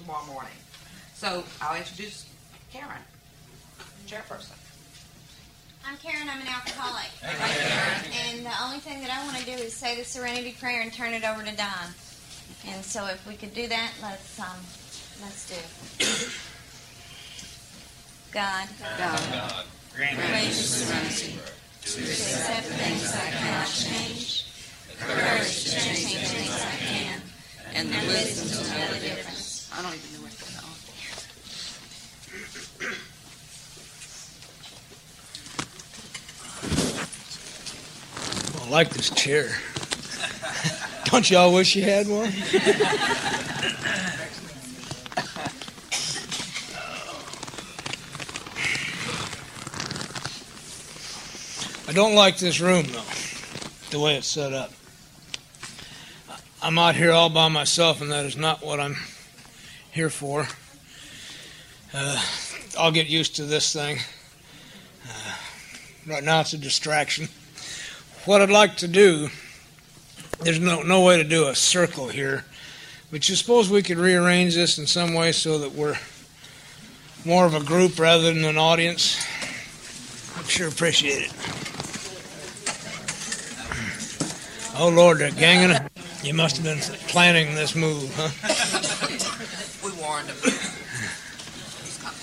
tomorrow morning. So I'll introduce Karen, chairperson. I'm Karen. I'm an alcoholic. And the only thing that I want to do is say the Serenity Prayer and turn it over to Don. And so if we could do that, let's do it. God, grant me serenity to accept things I cannot change, the courage to change things I can, and the wisdom to know the difference. I don't even know what's going on. I like this chair. Don't y'all wish you had one? I don't like this room, though, the way it's set up. I'm out here all by myself, and that is not what I'm here for. I'll get used to this thing. Right now it's a distraction. What I'd like to do, there's no way to do a circle here, but you suppose we could rearrange this in some way so that we're more of a group rather than an audience? I'd sure appreciate it. Oh, Lord, they're ganging it. You must have been planning this move, huh? We warned him. He's coming.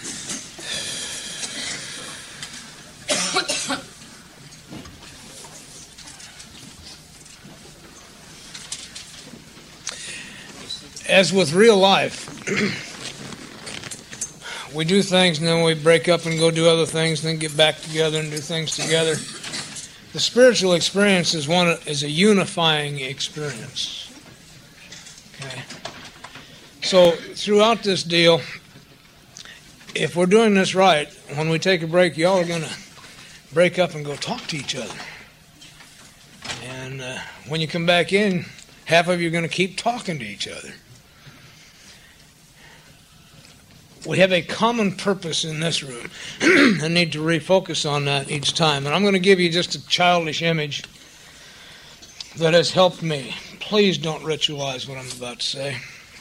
As with real life, we do things and then we break up and go do other things and then get back together and do things together. The spiritual experience is a unifying experience. Okay. So throughout this deal, if we're doing this right, when we take a break, y'all are going to break up and go talk to each other. And when you come back in, half of you are going to keep talking to each other. We have a common purpose in this room. I need to refocus on that each time. And I'm going to give you just a childish image that has helped me. Please don't ritualize what I'm about to say.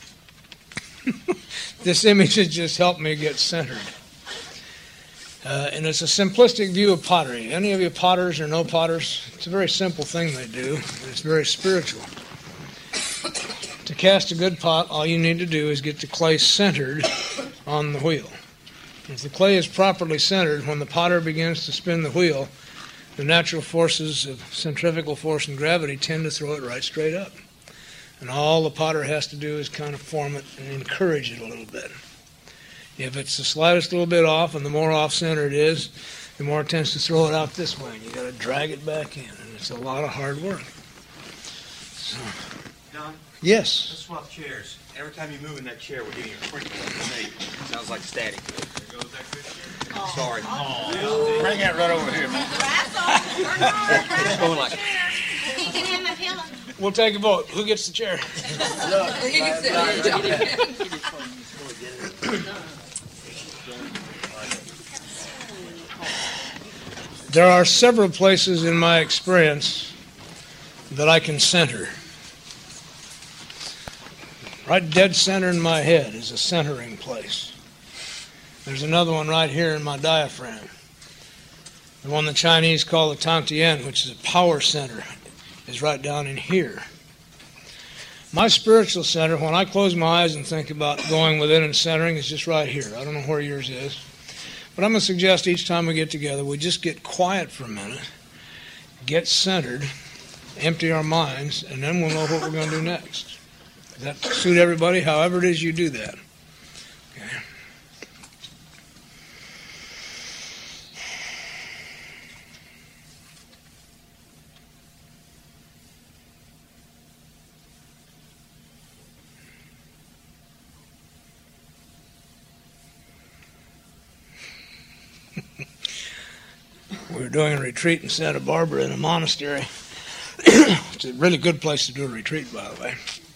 This image has just helped me get centered. And it's a simplistic view of pottery. Any of you potters or no potters? It's a very simple thing they do. And it's very spiritual. To cast a good pot, all you need to do is get the clay centered on the wheel. If the clay is properly centered, when the potter begins to spin the wheel, the natural forces of centrifugal force and gravity tend to throw it right straight up. And all the potter has to do is kind of form it and encourage it a little bit. If it's the slightest little bit off, and the more off-center it is, the more it tends to throw it out this way. And you've got to drag it back in, and it's a lot of hard work. So, Don? Yes? Let's swap chairs. Every time you move in that chair, we're getting a crinkle in the shape. Sounds like static. There goes that good chair. Oh. Sorry. Oh. Bring that right over here, man. It's going like... He can have my pillow. We'll take a vote. Who gets the chair? There are several places in my experience that I can center. Right dead center in my head is a centering place. There's another one right here in my diaphragm. The one the Chinese call the Tantien, which is a power center, is right down in here. My spiritual center, when I close my eyes and think about going within and centering, is just right here. I don't know where yours is. But I'm going to suggest each time we get together, we just get quiet for a minute, get centered, empty our minds, and then we'll know what we're going to do next. Does that suit everybody? However it is you do that. Okay. We were doing a retreat in Santa Barbara in a monastery. It's a really good place to do a retreat, by the way.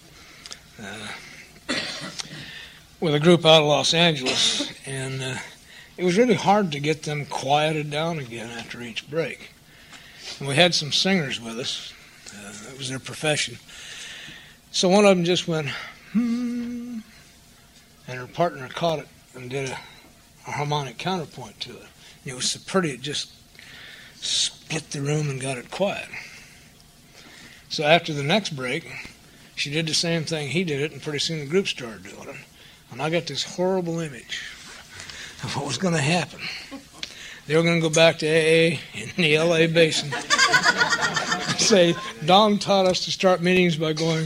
With a group out of Los Angeles, and it was really hard to get them quieted down again after each break. And we had some singers with us. That was their profession. So one of them just went, her partner caught it and did a harmonic counterpoint to it. It was so pretty, it just split the room and got it quiet. So after the next break, she did the same thing he did it, and pretty soon the group started doing it. And I got this horrible image of what was going to happen. They were going to go back to AA in the LA Basin. Say, Don taught us to start meetings by going,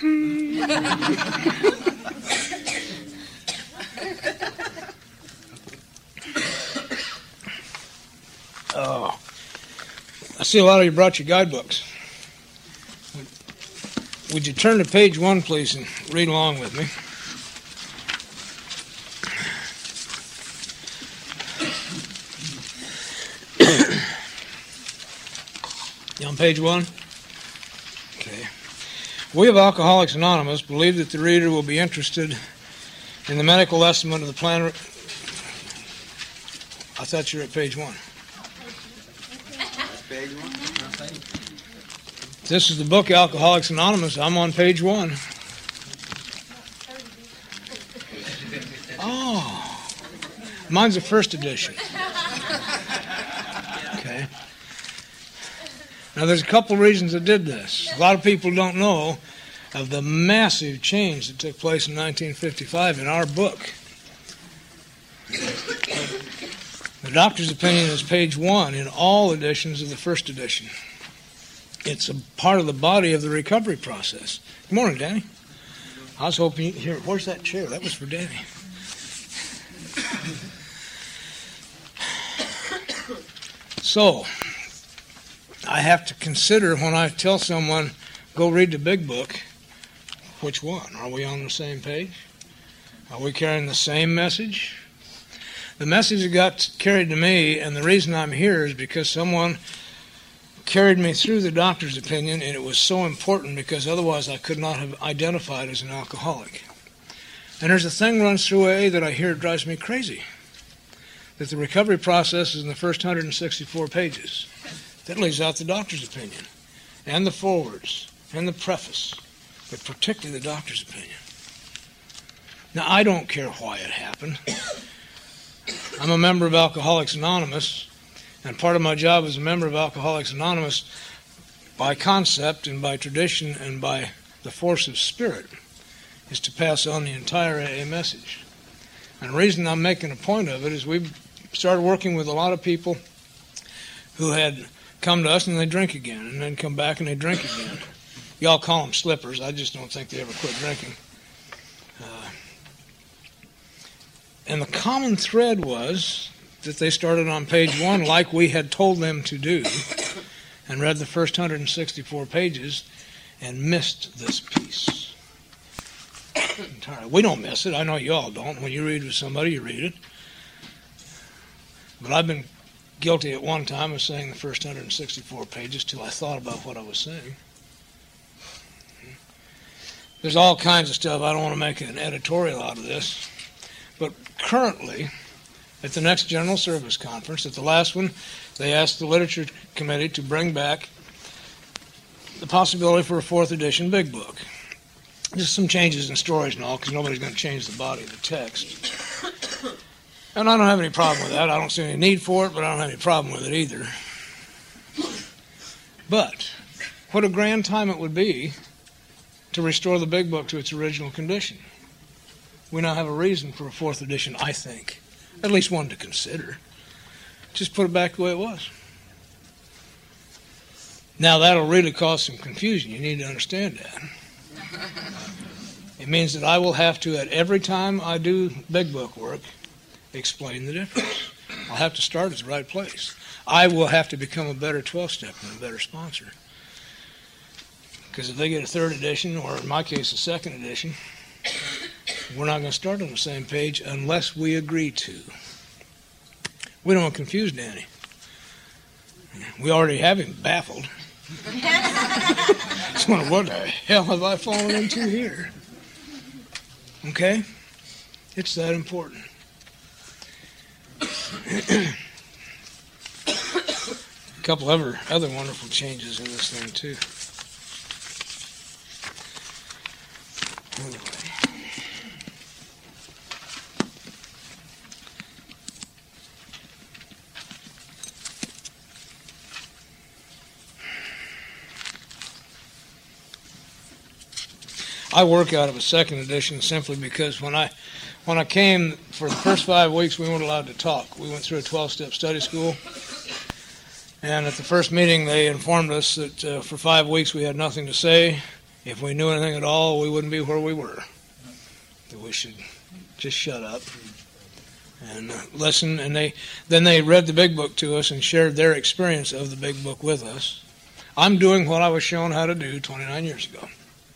Oh, I see a lot of you brought your guidebooks. Would you turn to page 1, please, and read along with me? You on page 1? Okay. We of Alcoholics Anonymous believe that the reader will be interested in the medical estimate of the plan. I thought you were at page 1. Page 1? This is the book Alcoholics Anonymous. I'm on page 1. Oh, mine's the first edition. Okay. Now, there's a couple reasons I did this. A lot of people don't know of the massive change that took place in 1955 in our book. The doctor's opinion is page 1 in all editions of the first edition. It's a part of the body of the recovery process. Good morning, Danny. I was hoping you'd hear. Where's that chair? That was for Danny. So, I have to consider when I tell someone, go read the big book, which one? Are we on the same page? Are we carrying the same message? The message that got carried to me, and the reason I'm here is because someone carried me through the doctor's opinion, and it was so important because otherwise I could not have identified as an alcoholic. And there's a thing runs through AA that I hear drives me crazy, that the recovery process is in the first 164 pages. That leaves out the doctor's opinion, and the forwards, and the preface, but particularly the doctor's opinion. Now, I don't care why it happened. I'm a member of Alcoholics Anonymous, and part of my job as a member of Alcoholics Anonymous, by concept and by tradition and by the force of spirit, is to pass on the entire AA message. And the reason I'm making a point of it is we've started working with a lot of people who had come to us and they drink again, and then come back and they drink again. Y'all call them slippers. I just don't think they ever quit drinking. And the common thread was that they started on page 1 like we had told them to do and read the first 164 pages and missed this piece entirely. We don't miss it. I know you all don't. When you read with somebody, you read it. But I've been guilty at one time of saying the first 164 pages till I thought about what I was saying. There's all kinds of stuff. I don't want to make an editorial out of this. But currently, at the next General Service Conference, at the last one, they asked the Literature Committee to bring back the possibility for a 4th edition big book. Just some changes in stories and all, because nobody's going to change the body of the text. And I don't have any problem with that. I don't see any need for it, but I don't have any problem with it either. But what a grand time it would be to restore the big book to its original condition. We now have a reason for a 4th edition, I think. At least one to consider. Just put it back the way it was. Now that'll really cause some confusion. You need to understand that. It means that I will have to, at every time I do big book work, explain the difference. I'll have to start at the right place. I will have to become a better 12-step and a better sponsor. Because if they get a 3rd edition, or in my case a 2nd edition, we're not going to start on the same page unless we agree to. We don't want to confuse Danny. We already have him baffled. He's wondering, what the hell have I fallen into here? Okay? It's that important. A couple other wonderful changes in this thing, too. Anyway. I work out of a second edition simply because when I came for the first 5 weeks, we weren't allowed to talk. We went through a 12-step study school, and at the first meeting, they informed us that for 5 weeks we had nothing to say. If we knew anything at all, we wouldn't be where we were. That we should just shut up and listen. And then they read the Big Book to us and shared their experience of the Big Book with us. I'm doing what I was shown how to do 29 years ago.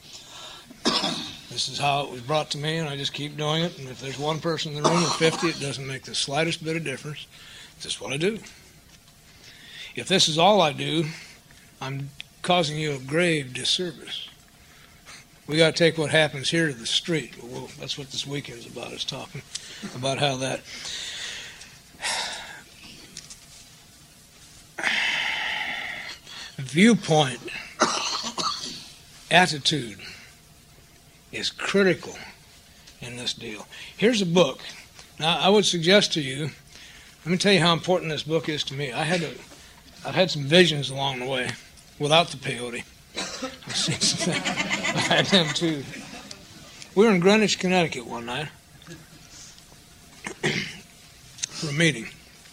This is how it was brought to me, and I just keep doing it. And if there's one person in the room or 50, it doesn't make the slightest bit of difference. It's just what I do. If this is all I do, I'm causing you a grave disservice. We got to take what happens here to the street. Well, that's what this weekend is about, is talking about how that viewpoint, attitude is critical in this deal. Here's a book. Now, I would suggest to you, let me tell you how important this book is to me. I've had some visions along the way without the peyote. I've seen some things. I've had them too. We were in Greenwich, Connecticut one night for a meeting.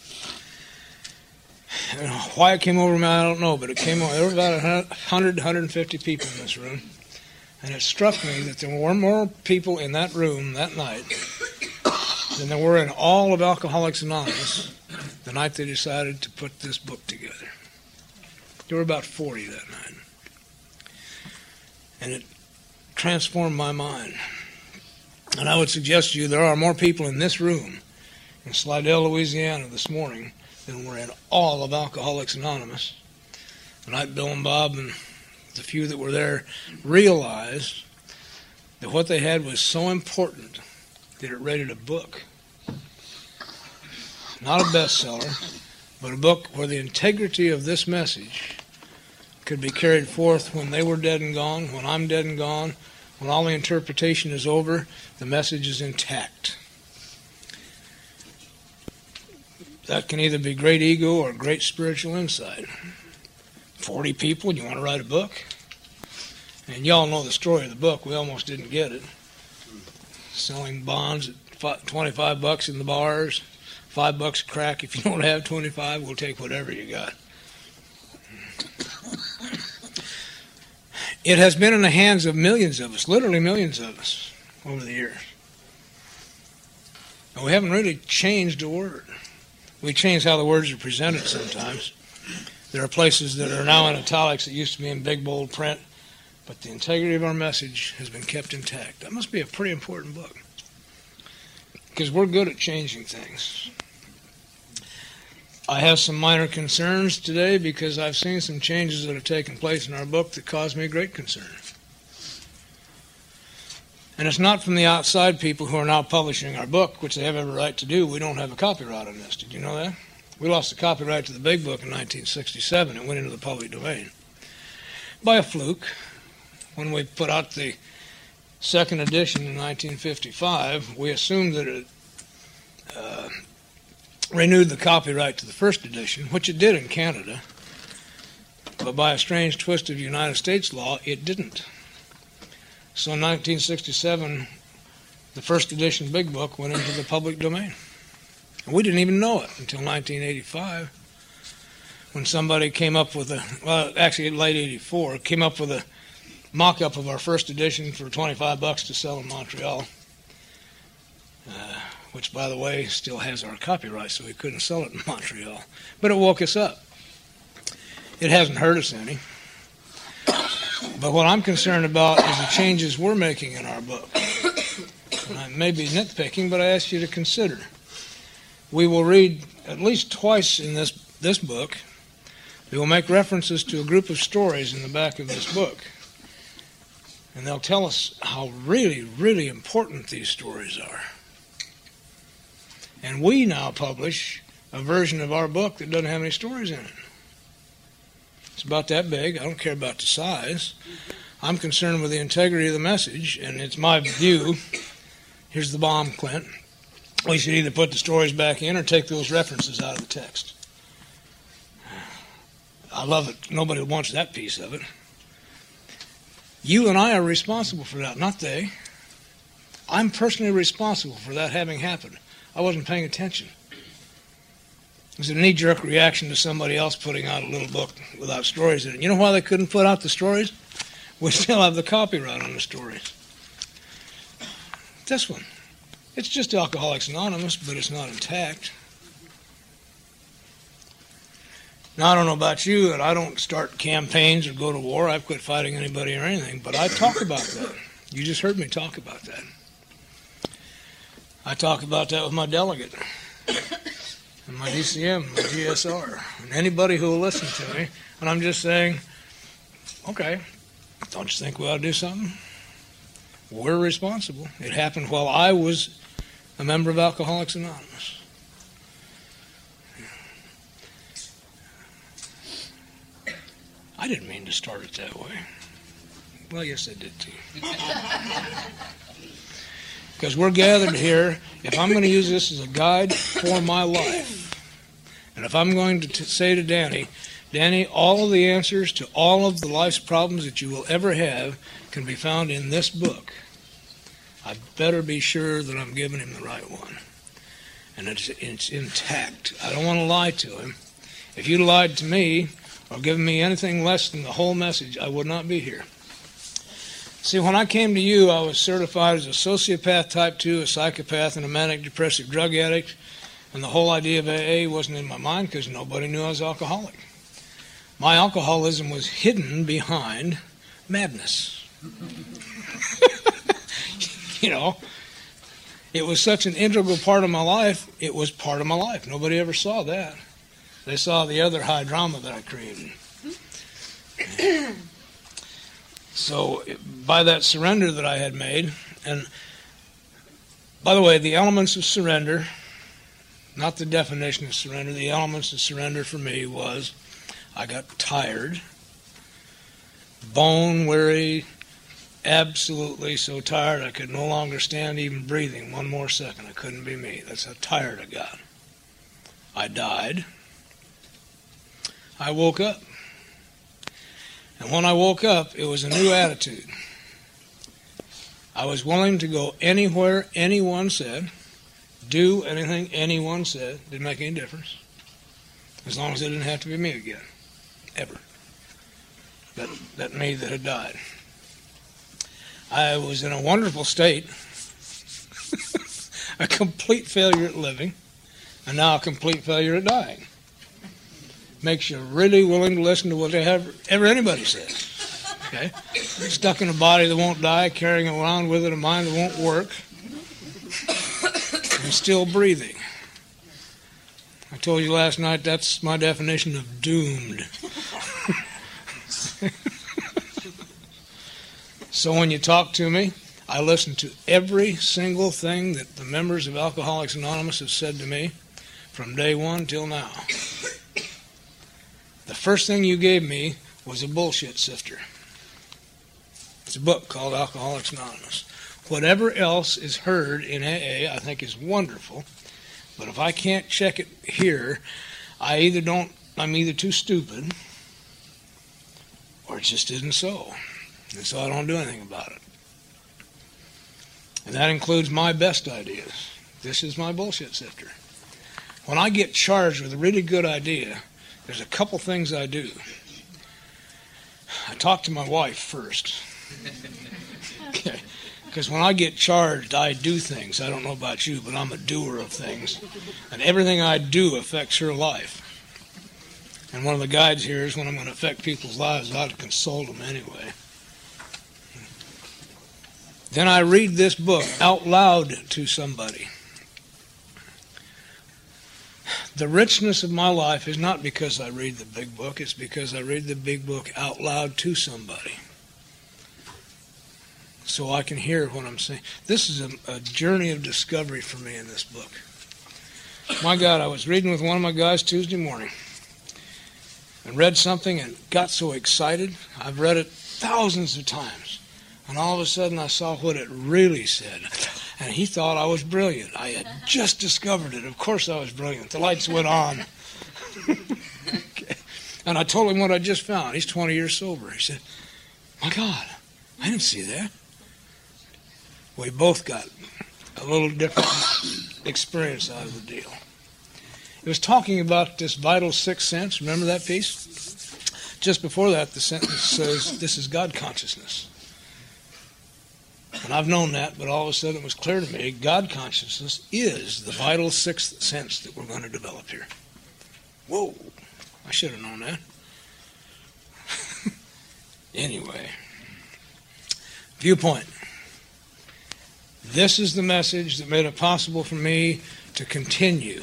And why it came over me, I don't know, but it came over. There were about 100, 150 people in this room. And it struck me that there were more people in that room that night than there were in all of Alcoholics Anonymous the night they decided to put this book together. There were about 40 that night. And it transformed my mind. And I would suggest to you there are more people in this room in Slidell, Louisiana this morning than were in all of Alcoholics Anonymous. The night Bill and Bob and the few that were there realized that what they had was so important that it rated a book. Not a bestseller, but a book where the integrity of this message could be carried forth when they were dead and gone, when I'm dead and gone, when all the interpretation is over, the message is intact. That can either be great ego or great spiritual insight. 40 people, you want to write a book? And y'all know the story of the book. We almost didn't get it. Selling bonds at $25 in the bars, $5 a crack. If you don't have 25, we'll take whatever you got. It has been in the hands of millions of us, literally millions of us, over the years. And we haven't really changed a word. We change how the words are presented sometimes. There are places that are now in italics that used to be in big, bold print, but the integrity of our message has been kept intact. That must be a pretty important book, because we're good at changing things. I have some minor concerns today because I've seen some changes that have taken place in our book that cause me great concern. And it's not from the outside people who are now publishing our book, which they have every right to do. We don't have a copyright on this. Did you know that? We lost the copyright to the Big Book in 1967. It went into the public domain. By a fluke, when we put out the second edition in 1955, we assumed that it renewed the copyright to the first edition, which it did in Canada. But by a strange twist of United States law, it didn't. So in 1967, the first edition Big Book went into the public domain. And we didn't even know it until 1985, when somebody came up with actually late 84, came up with a mock-up of our first edition for $25 to sell in Montreal, which, by the way, still has our copyright, so we couldn't sell it in Montreal. But it woke us up. It hasn't hurt us any. But what I'm concerned about is the changes we're making in our book. And I may be nitpicking, but I ask you to consider. We will read at least twice in this book. We will make references to a group of stories in the back of this book. And they'll tell us how really, really important these stories are. And we now publish a version of our book that doesn't have any stories in it. It's about that big. I don't care about the size. I'm concerned with the integrity of the message, and it's my view. Here's the bomb, Clint. We should either put the stories back in or take those references out of the text. I love it. Nobody wants that piece of it. You and I are responsible for that, not they. I'm personally responsible for that having happened. I wasn't paying attention. It was a knee-jerk reaction to somebody else putting out a little book without stories in it. You know why they couldn't put out the stories? We still have the copyright on the stories. This one. It's just Alcoholics Anonymous, but it's not intact. Now, I don't know about you, and I don't start campaigns or go to war. I've quit fighting anybody or anything, but I talk about that. You just heard me talk about that. I talk about that with my delegate and my DCM, my GSR, and anybody who will listen to me. And I'm just saying, okay, don't you think we ought to do something? We're responsible. It happened while I was a member of Alcoholics Anonymous. I didn't mean to start it that way. Well, yes, I did too. Because we're gathered here, if I'm going to use this as a guide for my life, and if I'm going to say to Danny, all of the answers to all of the life's problems that you will ever have can be found in this book, I better be sure that I'm giving him the right one. And it's intact. I don't want to lie to him. If you lied to me or given me anything less than the whole message, I would not be here. See, when I came to you, I was certified as a sociopath type 2, a psychopath, and a manic depressive drug addict. And the whole idea of AA wasn't in my mind because nobody knew I was alcoholic. My alcoholism was hidden behind madness. You know, it was such an integral part of my life, it was part of my life. Nobody ever saw that. They saw the other high drama that I created. So, by that surrender that I had made, and by the way, the elements of surrender, not the definition of surrender, the elements of surrender for me was I got tired, bone weary, absolutely so tired I could no longer stand even breathing one more second. It couldn't be me. That's how tired I got. I died. I woke up. And when I woke up, it was a new attitude. I was willing to go anywhere anyone said, do anything anyone said. Didn't make any difference. As long as it didn't have to be me again. Ever. That me that had died. I was in a wonderful state. A complete failure at living. And now a complete failure at dying. Makes you really willing to listen to whatever anybody says. Okay? Stuck in a body that won't die, carrying around with it a mind that won't work, and still breathing. I told you last night that's my definition of doomed. So when you talk to me, I listen to every single thing that the members of Alcoholics Anonymous have said to me from day one till now. The first thing you gave me was a bullshit sifter. It's a book called Alcoholics Anonymous. Whatever else is heard in AA, I think is wonderful. But if I can't check it here, I'm either too stupid, or it just isn't so. And so I don't do anything about it. And that includes my best ideas. This is my bullshit sifter. When I get charged with a really good idea, there's a couple things I do. I talk to my wife first. Okay. Because when I get charged, I do things. I don't know about you, but I'm a doer of things. And everything I do affects her life. And one of the guides here is when I'm going to affect people's lives, I ought to consult them anyway. Then I read this book out loud to somebody. The richness of my life is not because I read the big book, it's because I read the big book out loud to somebody. So I can hear what I'm saying. This is a journey of discovery for me in this book. My God, I was reading with one of my guys Tuesday morning and read something and got so excited. I've read it thousands of times. And all of a sudden I saw what it really said. And he thought I was brilliant. I had just discovered it. Of course I was brilliant. The lights went on. Okay. And I told him what I just found. He's 20 years sober. He said, my God, I didn't see that. We both got a little different experience out of the deal. It was talking about this vital sixth sense. Remember that piece? Just before that, the sentence says, this is God consciousness. And I've known that, but all of a sudden it was clear to me, God consciousness is the vital sixth sense that we're going to develop here. Whoa, I should have known that. Anyway, viewpoint. This is the message that made it possible for me to continue.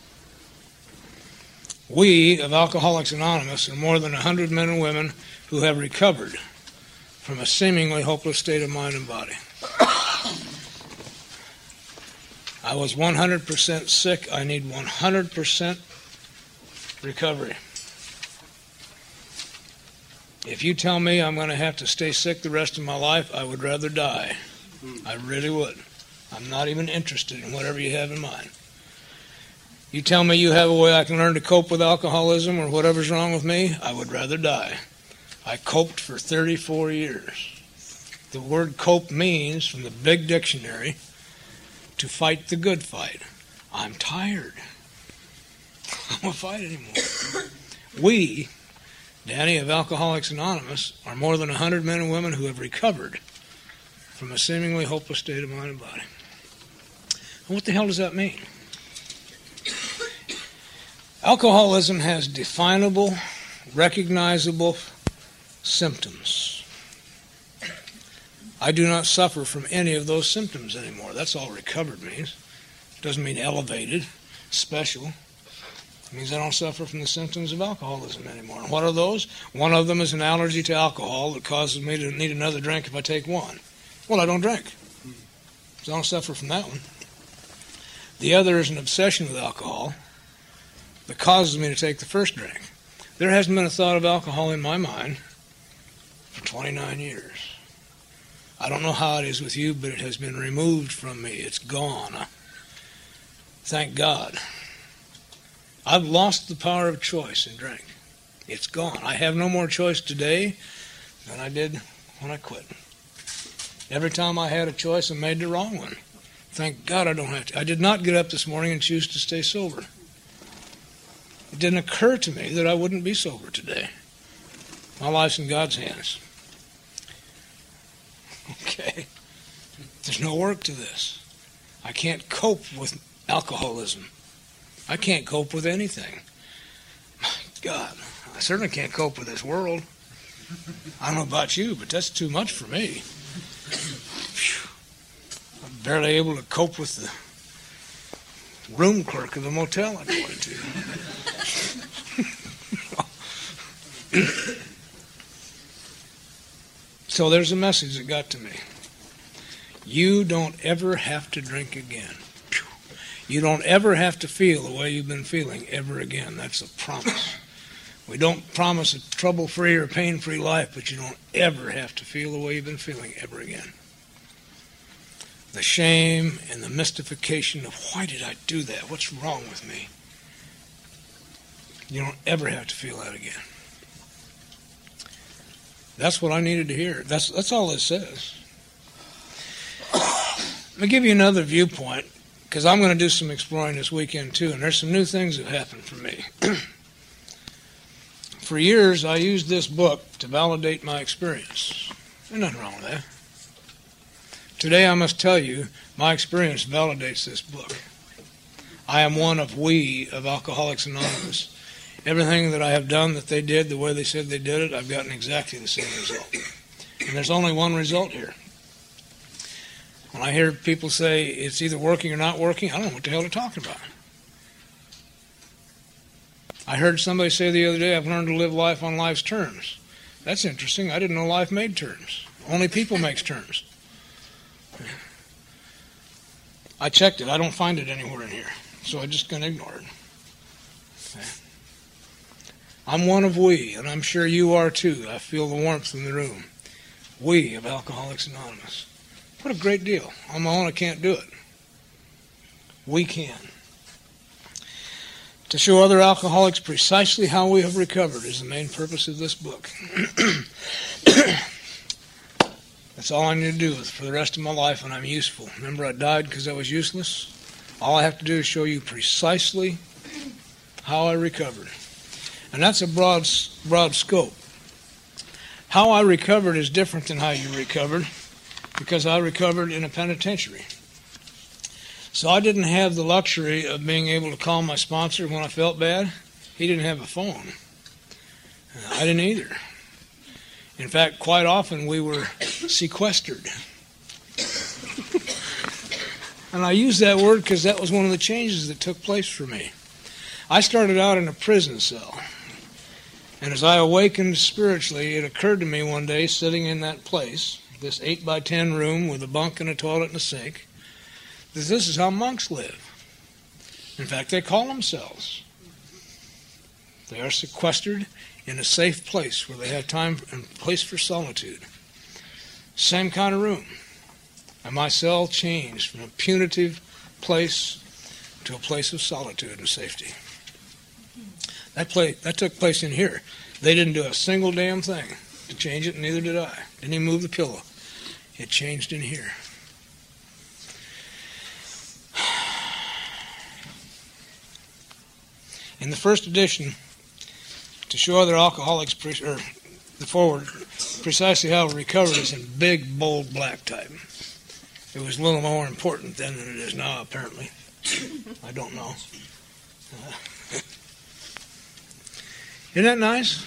We of Alcoholics Anonymous are more than 100 men and women who have recovered from a seemingly hopeless state of mind and body. I was 100% sick. I need 100% recovery. If you tell me I'm going to have to stay sick the rest of my life, I would rather die. I really would. I'm not even interested in whatever you have in mind. You tell me you have a way I can learn to cope with alcoholism or whatever's wrong with me, I would rather die. I coped for 34 years. The word cope means, from the big dictionary, to fight the good fight. I'm tired. I don't want to fight anymore. We, Danny of Alcoholics Anonymous, are more than 100 men and women who have recovered from a seemingly hopeless state of mind and body. And what the hell does that mean? Alcoholism has definable, recognizable symptoms. I do not suffer from any of those symptoms anymore. That's all recovered means. It doesn't mean elevated, special. It means I don't suffer from the symptoms of alcoholism anymore. And what are those? One of them is an allergy to alcohol that causes me to need another drink if I take one. Well, I don't drink, so I don't suffer from that one. The other is an obsession with alcohol that causes me to take the first drink. There hasn't been a thought of alcohol in my mind for 29 years. I don't know how it is with you, but it has been removed from me. It's gone. Thank God. I've lost the power of choice in drink. It's gone. I have no more choice today than I did when I quit. Every time I had a choice, I made the wrong one. Thank God I don't have to. I did not get up this morning and choose to stay sober. It didn't occur to me that I wouldn't be sober today. My life's in God's hands. Okay. There's no work to this. I can't cope with alcoholism. I can't cope with anything. My God, I certainly can't cope with this world. I don't know about you, but that's too much for me. I'm barely able to cope with the room clerk of the motel I go into. So there's a message that got to me. You don't ever have to drink again. You don't ever have to feel the way you've been feeling ever again. That's a promise. We don't promise a trouble-free or pain-free life, but you don't ever have to feel the way you've been feeling ever again. The shame and the mystification of, why did I do that? What's wrong with me? You don't ever have to feel that again. That's what I needed to hear. That's all it says. Let me give you another viewpoint, because I'm going to do some exploring this weekend too, and there's some new things that happened for me. For years, I used this book to validate my experience. There's nothing wrong with that. Today, I must tell you, my experience validates this book. I am one of we of Alcoholics Anonymous. Everything that I have done that they did, the way they said they did it, I've gotten exactly the same result. And there's only one result here. When I hear people say it's either working or not working, I don't know what the hell they're talking about. I heard somebody say the other day, I've learned to live life on life's terms. That's interesting. I didn't know life made terms. Only people makes terms. I checked it. I don't find it anywhere in here. So I'm just going to ignore it. Okay. I'm one of we, and I'm sure you are too. I feel the warmth in the room. We of Alcoholics Anonymous. What a great deal. On my own, I can't do it. We can. To show other alcoholics precisely how we have recovered is the main purpose of this book. That's all I need to do for the rest of my life, and I'm useful. Remember, I died because I was useless? All I have to do is show you precisely how I recovered. And that's a broad scope. How I recovered is different than how you recovered, because I recovered in a penitentiary. So I didn't have the luxury of being able to call my sponsor when I felt bad. He didn't have a phone. I didn't either. In fact, quite often we were sequestered. And I use that word because that was one of the changes that took place for me. I started out in a prison cell. And as I awakened spiritually, it occurred to me one day, sitting in that place, this 8x10 room with a bunk and a toilet and a sink, that this is how monks live. In fact, they call themselves. They are sequestered in a safe place where they have time and place for solitude. Same kind of room. And my cell changed from a punitive place to a place of solitude and safety. That took place in here. They didn't do a single damn thing to change it, and neither did I. Didn't even move the pillow. It changed in here. In the first edition, to show other alcoholics the forward precisely how it recovered is in big, bold black type. It was a little more important then than it is now, apparently. I don't know. Isn't that nice?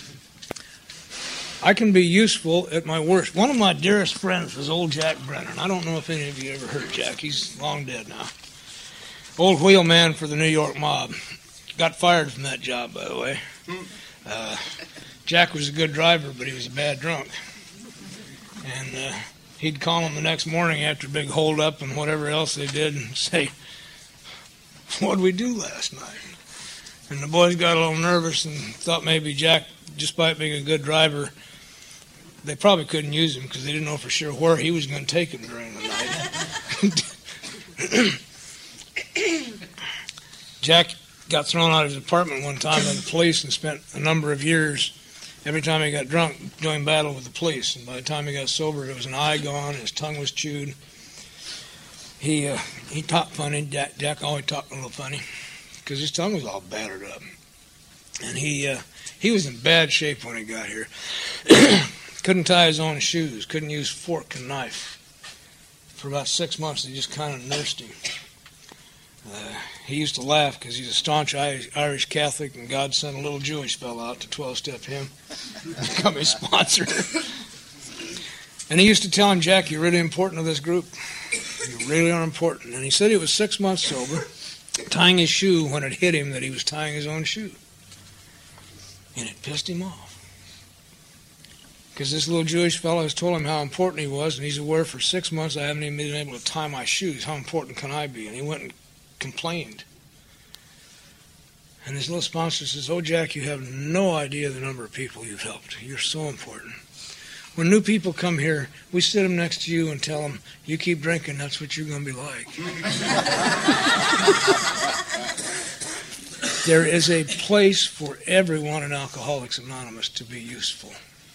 I can be useful at my worst. One of my dearest friends was old Jack Brennan. I don't know if any of you ever heard Jack. He's long dead now. Old wheelman for the New York mob. Got fired from that job, by the way. Jack was a good driver, but he was a bad drunk. And he'd call him the next morning after a big hold-up and whatever else they did and say, "What'd we do last night?" And the boys got a little nervous and thought maybe Jack, despite being a good driver, they probably couldn't use him because they didn't know for sure where he was going to take him during the night. Jack got thrown out of his apartment one time by the police and spent a number of years, every time he got drunk, doing battle with the police. And by the time he got sober, there was an eye gone, his tongue was chewed. He talked funny. Jack always talked a little funny, because his tongue was all battered up. And he was in bad shape when he got here. Couldn't tie his own shoes, couldn't use fork and knife. For about 6 months, they just kind of nursed him. He used to laugh because he's a staunch Irish Catholic, and God sent a little Jewish fellow out to 12-step him to become his sponsor. And he used to tell him, "Jack, you're really important to this group. You really are important." And he said he was 6 months sober, tying his shoe when it hit him that he was tying his own shoe. And it pissed him off. Because this little Jewish fellow has told him how important he was, and he's aware for 6 months I haven't even been able to tie my shoes. How important can I be? And he went and complained. And his little sponsor says, "Oh, Jack, you have no idea the number of people you've helped. You're so important. When new people come here, we sit them next to you and tell them, you keep drinking, that's what you're going to be like." There is a place for everyone in Alcoholics Anonymous to be useful.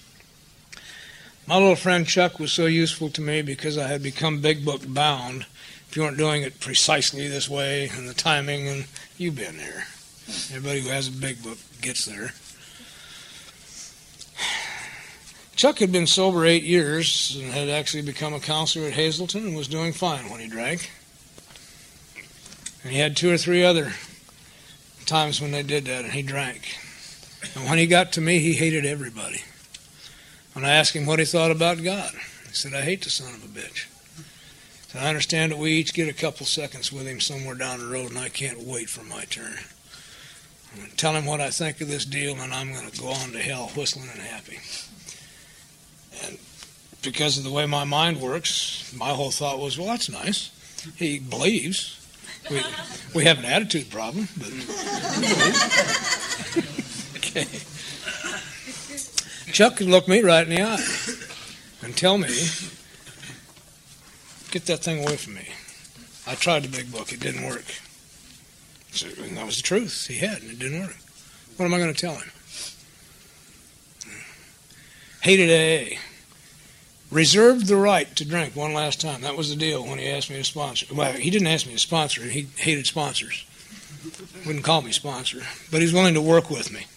My little friend Chuck was so useful to me because I had become big book bound. If you weren't doing it precisely this way and the timing, and you've been there. Everybody who has a big book gets there. Chuck had been sober 8 years and had actually become a counselor at Hazleton and was doing fine when he drank. And he had 2 or 3 other times when they did that and he drank. And when he got to me, he hated everybody. When I asked him what he thought about God, he said, "I hate the son of a bitch. So I understand that we each get a couple seconds with him somewhere down the road, and I can't wait for my turn. I'm going to tell him what I think of this deal, and I'm going to go on to hell whistling and happy." And because of the way my mind works, my whole thought was, well, that's nice. He believes. We have an attitude problem, but okay. Chuck could look me right in the eye and tell me, "Get that thing away from me. I tried the big book. It didn't work." So, and that was the truth. He had, and it didn't work. What am I going to tell him? Hated AA. reserved the right to drink one last time. That was the deal when he asked me to sponsor. Well, he didn't ask me to sponsor. He hated sponsors. Wouldn't call me sponsor. But he's willing to work with me.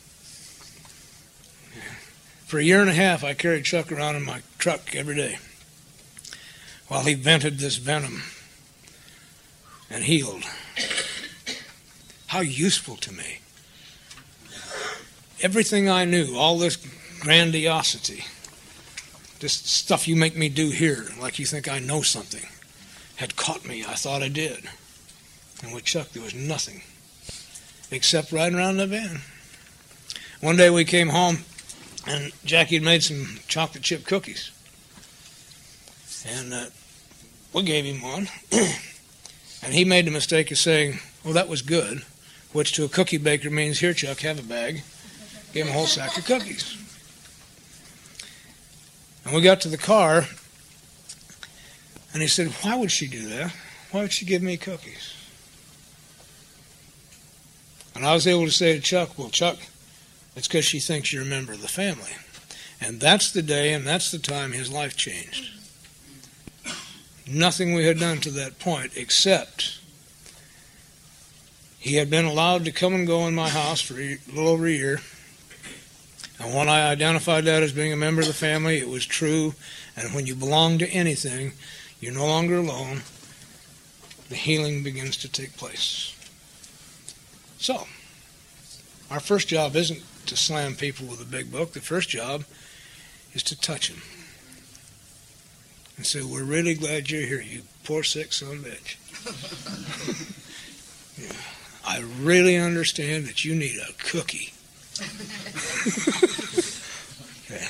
For a year and a half, I carried Chuck around in my truck every day while he vented this venom and healed. How useful to me. Everything I knew, all this grandiosity, this stuff you make me do here, like you think I know something, had caught me. I thought I did. And with Chuck, there was nothing except riding around in the van. One day we came home, and Jackie had made some chocolate chip cookies. And we gave him one. And he made the mistake of saying, "Well, that was good," which to a cookie baker means, "Here, Chuck, have a bag." Gave him a whole sack of cookies. And we got to the car, and he said, "Why would she do that? Why would she give me cookies?" And I was able to say to Chuck, "Well, Chuck, it's because she thinks you're a member of the family." And that's the day and that's the time his life changed. Nothing we had done to that point except he had been allowed to come and go in my house for a little over a year. And when I identified that as being a member of the family, it was true. And when you belong to anything, you're no longer alone. The healing begins to take place. So, our first job isn't to slam people with a big book. The first job is to touch them. And say, "We're really glad you're here, you poor sick son of a bitch. Yeah. I really understand that you need a cookie." Okay.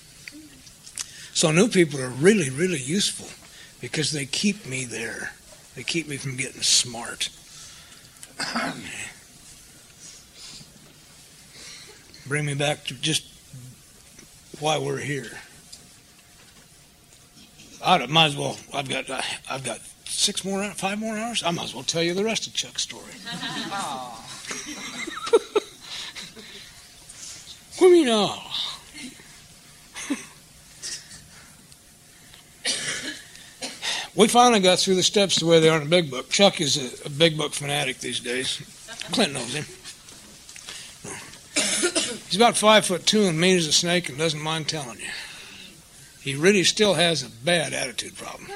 So new people are really, really useful because they keep me there. They keep me from getting smart. Bring me back to just why we're here. I might as well. I've got 5 more hours. I might as well tell you the rest of Chuck's story. What do you know? We finally got through the steps the way they are in the big book. Chuck is a big book fanatic these days. Clint knows him. He's about 5'2" and mean as a snake and doesn't mind telling you. He really still has a bad attitude problem.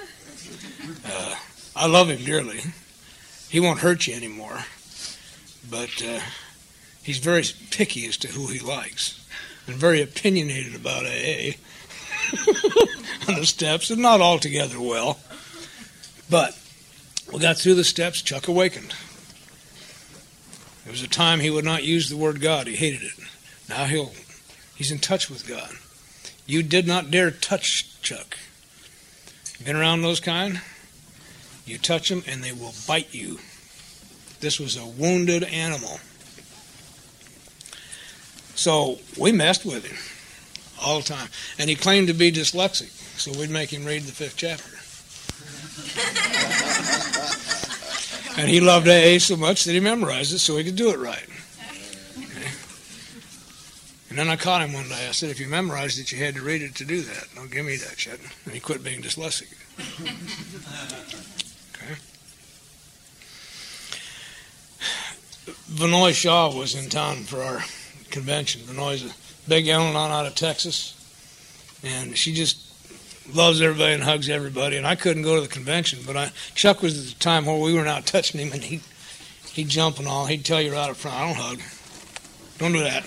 I love him dearly. He won't hurt you anymore. But he's very picky as to who he likes. And very opinionated about AA. On the steps, and not altogether well. But we got through the steps. Chuck awakened. There was a time he would not use the word God. He hated it. Now he's in touch with God. You did not dare touch Chuck. Been around those kind? You touch them and they will bite you. This was a wounded animal. So we messed with him all the time. And he claimed to be dyslexic, so we'd make him read the 5th chapter. And he loved AA so much that he memorized it so he could do it right. Okay. And then I caught him one day. I said, "If you memorized it, you had to read it to do that. Don't give me that shit." And he quit being dyslexic. Okay. Vinoy Shaw was in town for our convention. Vinoy's a big Al-Anon out of Texas. And she just loves everybody and hugs everybody. And I couldn't go to the convention, but Chuck was at the time where we were not touching him, and he'd jump and all. He'd tell you right up front, "I don't hug. Don't do that."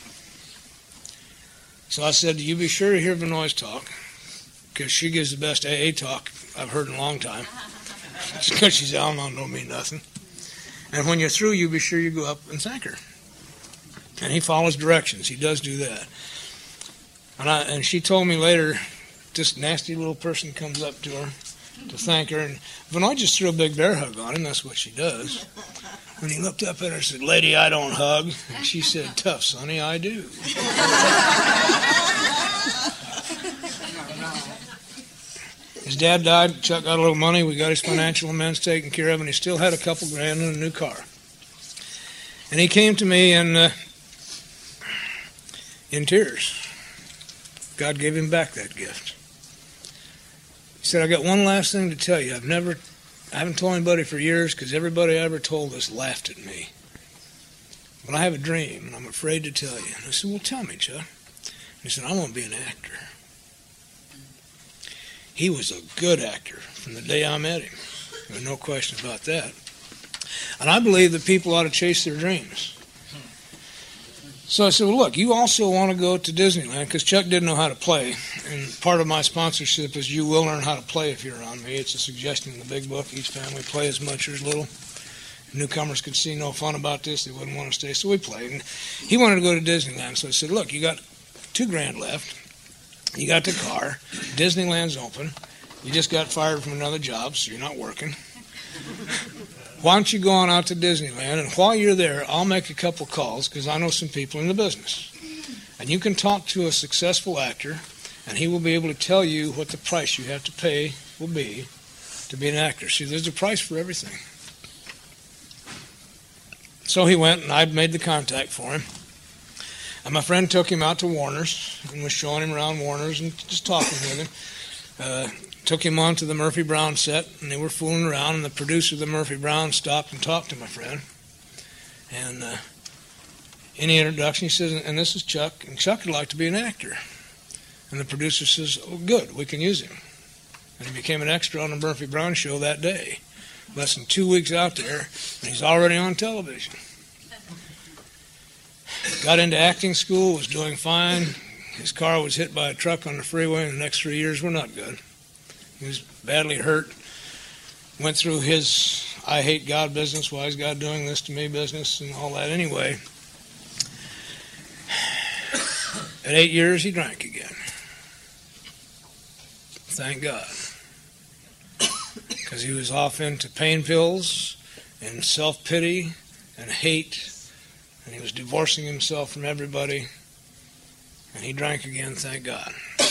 So I said, "You be sure to hear Vinoy's talk, because she gives the best AA talk I've heard in a long time. Just because she's Al-Anon don't mean nothing. And when you're through, you be sure you go up and thank her." And he follows directions. He does do that. And she told me later, this nasty little person comes up to her to thank her, and Vinoy just threw a big bear hug on him. That's what she does. When he looked up at her and said, "Lady, I don't hug." And she said, "Tough, sonny, I do." His dad died. Chuck got a little money. We got his financial amends taken care of, and he still had a couple grand and a new car. And he came to me in tears. God gave him back that gift. said, I got one last thing to tell you. I haven't told anybody for years because everybody I ever told this laughed at me. But I have a dream, and I'm afraid to tell you. And I said, well, tell me, Chuck. And he said, I want to be an actor. He was a good actor from the day I met him. There's no question about that. And I believe that people ought to chase their dreams. So I said, well, look, you also want to go to Disneyland, because Chuck didn't know how to play. And part of my sponsorship is you will learn how to play if you're on me. It's a suggestion in the big book. Each family play as much or as little. If newcomers could see no fun about this, they wouldn't want to stay. So we played. And he wanted to go to Disneyland. So I said, look, you got $2,000 left. You got the car. Disneyland's open. You just got fired from another job, so you're not working. Why don't you go on out to Disneyland, and while you're there, I'll make a couple calls, because I know some people in the business. And you can talk to a successful actor, and he will be able to tell you what the price you have to pay will be to be an actor. See, there's a price for everything. So he went, and I made the contact for him. And my friend took him out to Warner's and was showing him around Warner's and just talking with him. Took him on to the Murphy Brown set, and they were fooling around, and the producer of the Murphy Brown stopped and talked to my friend. And in the introduction, he says, and this is Chuck, and Chuck would like to be an actor. And the producer says, oh, good, we can use him. And he became an extra on the Murphy Brown show that day. Less than 2 weeks out there, and he's already on television. Got into acting school, was doing fine. His car was hit by a truck on the freeway, and the next 3 years were not good. He was badly hurt. Went through his I hate God business, why is God doing this to me business, and all that anyway. At 8 years, he drank again. Thank God. Because he was off into pain pills and self-pity and hate, and he was divorcing himself from everybody, and he drank again, thank God.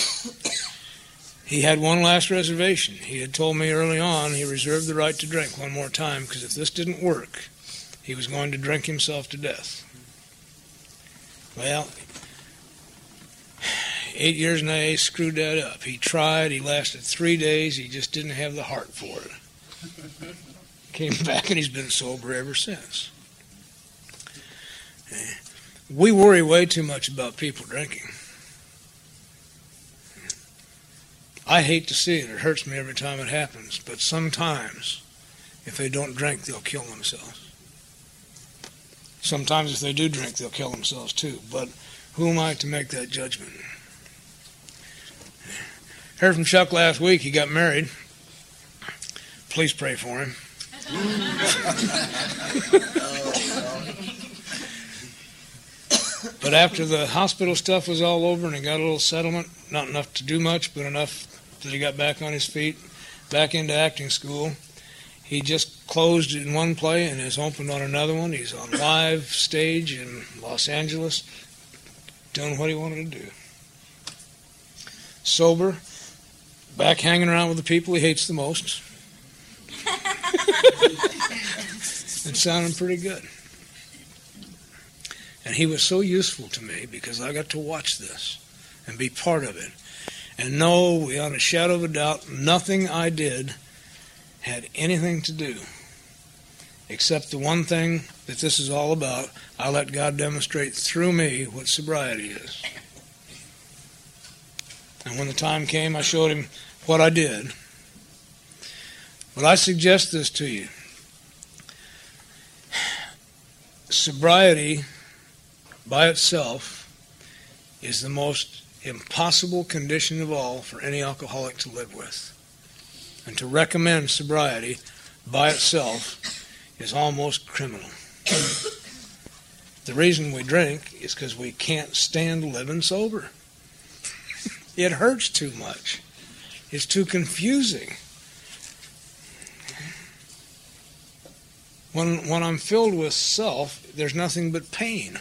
He had one last reservation. He had told me early on he reserved the right to drink one more time, because if this didn't work, he was going to drink himself to death. Well, 8 years in AA screwed that up. He tried. He lasted 3 days. He just didn't have the heart for it. Came back, and he's been sober ever since. We worry way too much about people drinking. I hate to see it. It hurts me every time it happens. But sometimes, if they don't drink, they'll kill themselves. Sometimes if they do drink, they'll kill themselves too. But who am I to make that judgment? Heard from Chuck last week. He got married. Please pray for him. But after the hospital stuff was all over and he got a little settlement, not enough to do much, but enough that he got back on his feet, back into acting school. He just closed in one play and has opened on another one. He's on live stage in Los Angeles, doing what he wanted to do. Sober, back hanging around with the people he hates the most. It sounded pretty good. And he was so useful to me because I got to watch this and be part of it. And know, without a shadow of a doubt, nothing I did had anything to do except the one thing that this is all about. I let God demonstrate through me what sobriety is. And when the time came, I showed him what I did. But I suggest this to you. Sobriety by itself is the most impossible condition of all for any alcoholic to live with. And to recommend sobriety by itself is almost criminal. The reason we drink is because we can't stand living sober. It hurts too much. It's too confusing. When I'm filled with self, there's nothing but pain.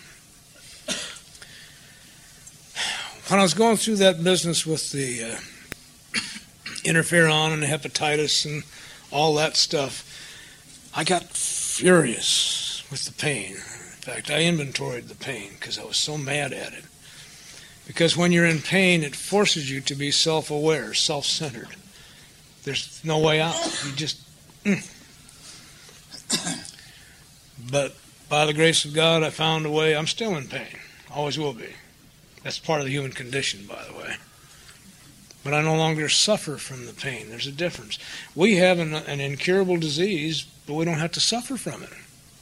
When I was going through that business with the interferon and the hepatitis and all that stuff, I got furious with the pain. In fact, I inventoried the pain because I was so mad at it. Because when you're in pain, it forces you to be self-aware, self-centered. There's no way out. You just. But by the grace of God, I found a way. I'm still in pain. Always will be. That's part of the human condition, by the way. But I no longer suffer from the pain. There's a difference. We have an incurable disease, but we don't have to suffer from it.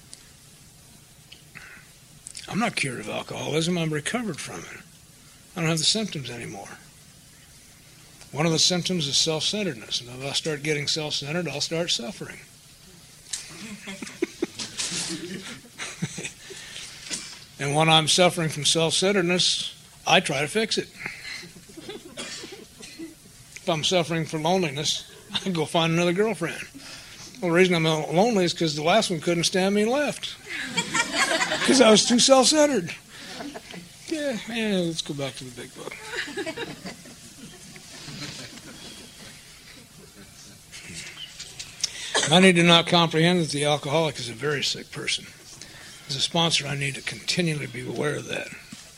I'm not cured of alcoholism. I'm recovered from it. I don't have the symptoms anymore. One of the symptoms is self-centeredness. And if I start getting self-centered, I'll start suffering. And when I'm suffering from self-centeredness, I try to fix it. If I'm suffering from loneliness, I go find another girlfriend. Well, the reason I'm lonely is because the last one couldn't stand me and left. Because I was too self-centered. Yeah, let's go back to the big book. Many do not comprehend that the alcoholic is a very sick person. As a sponsor, I need to continually be aware of that.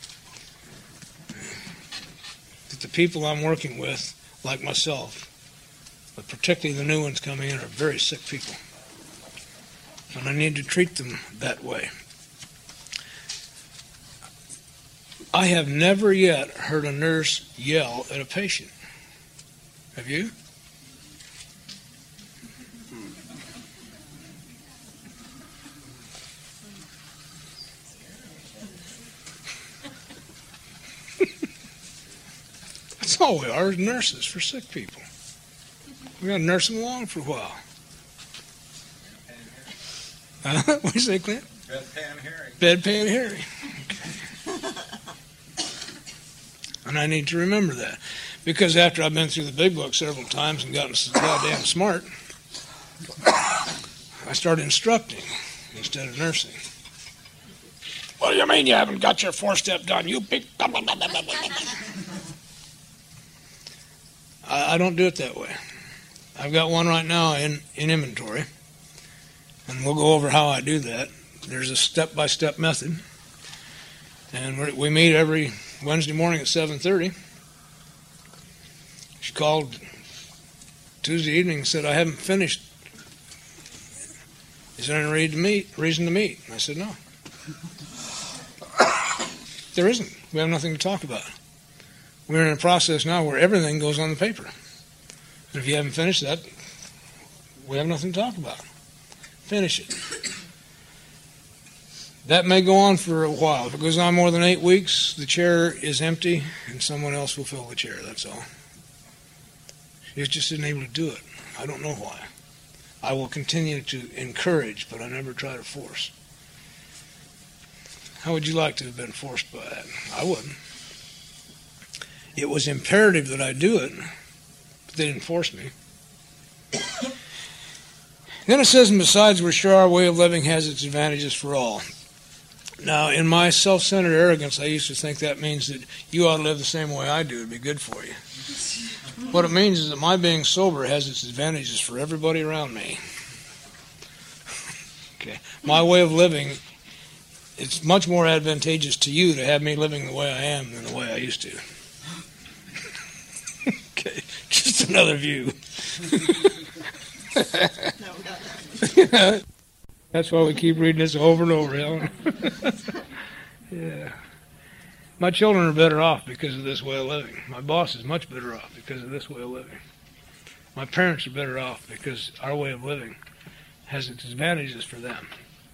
That the people I'm working with, like myself, but particularly the new ones coming in, are very sick people. And I need to treat them that way. I have never yet heard a nurse yell at a patient. Have you? That's all we are, is nurses for sick people. We got to nurse them along for a while. What do you say, Clint? Bedpan Harry. Bedpan Harry. Okay. And I need to remember that. Because after I've been through the big book several times and gotten so goddamn smart, I started instructing instead of nursing. What do you mean you haven't got your 4-step done? You big... I don't do it that way. I've got one right now in inventory, and we'll go over how I do that. There's a step-by-step method, and we meet every Wednesday morning at 7:30. She called Tuesday evening and said, I haven't finished. Is there any reason to meet? And I said, no. There isn't. We have nothing to talk about. We're in a process now where everything goes on the paper. And if you haven't finished that, we have nothing to talk about. Finish it. That may go on for a while. If it goes on more than 8 weeks, the chair is empty and someone else will fill the chair, that's all. She just isn't able to do it. I don't know why. I will continue to encourage, but I never try to force. How would you like to have been forced by that? I wouldn't. It was imperative that I do it, but they didn't force me. Then it says, and besides, we're sure our way of living has its advantages for all. Now, in my self-centered arrogance, I used to think that means that you ought to live the same way I do. It'd be good for you. What it means is that my being sober has its advantages for everybody around me. Okay, my way of living, it's much more advantageous to you to have me living the way I am than the way I used to. Okay, just another view. Yeah, that's why we keep reading this over and over, Helen. Yeah. My children are better off because of this way of living. My boss is much better off because of this way of living. My parents are better off because our way of living has its advantages for them.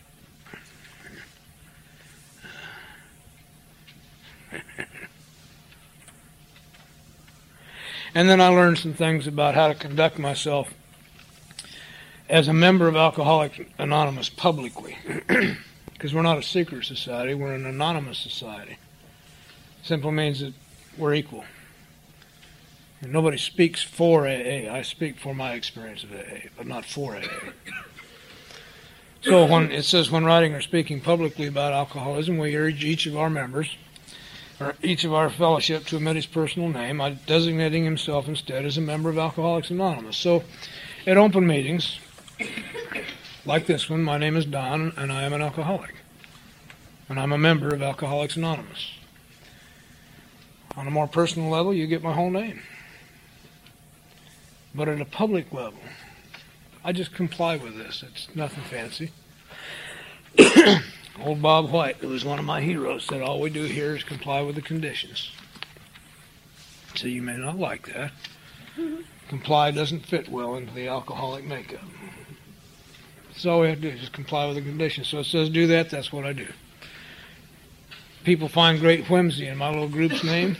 And then I learned some things about how to conduct myself as a member of Alcoholics Anonymous publicly. Because we're not a secret society, we're an anonymous society. Simply means that we're equal. And nobody speaks for AA. I speak for my experience of AA, but not for AA. So when it says, when writing or speaking publicly about alcoholism, we urge each of our members, or each of our fellowship, to omit his personal name, designating himself instead as a member of Alcoholics Anonymous. So at open meetings, like this one, my name is Don, and I am an alcoholic. And I'm a member of Alcoholics Anonymous. On a more personal level, you get my whole name. But at a public level, I just comply with this. It's nothing fancy. Old Bob White, who was one of my heroes, said all we do here is comply with the conditions. So you may not like that. Comply doesn't fit well into the alcoholic makeup. So all we have to do is just comply with the conditions. So it says do that, that's what I do. People find great whimsy in my little group's name.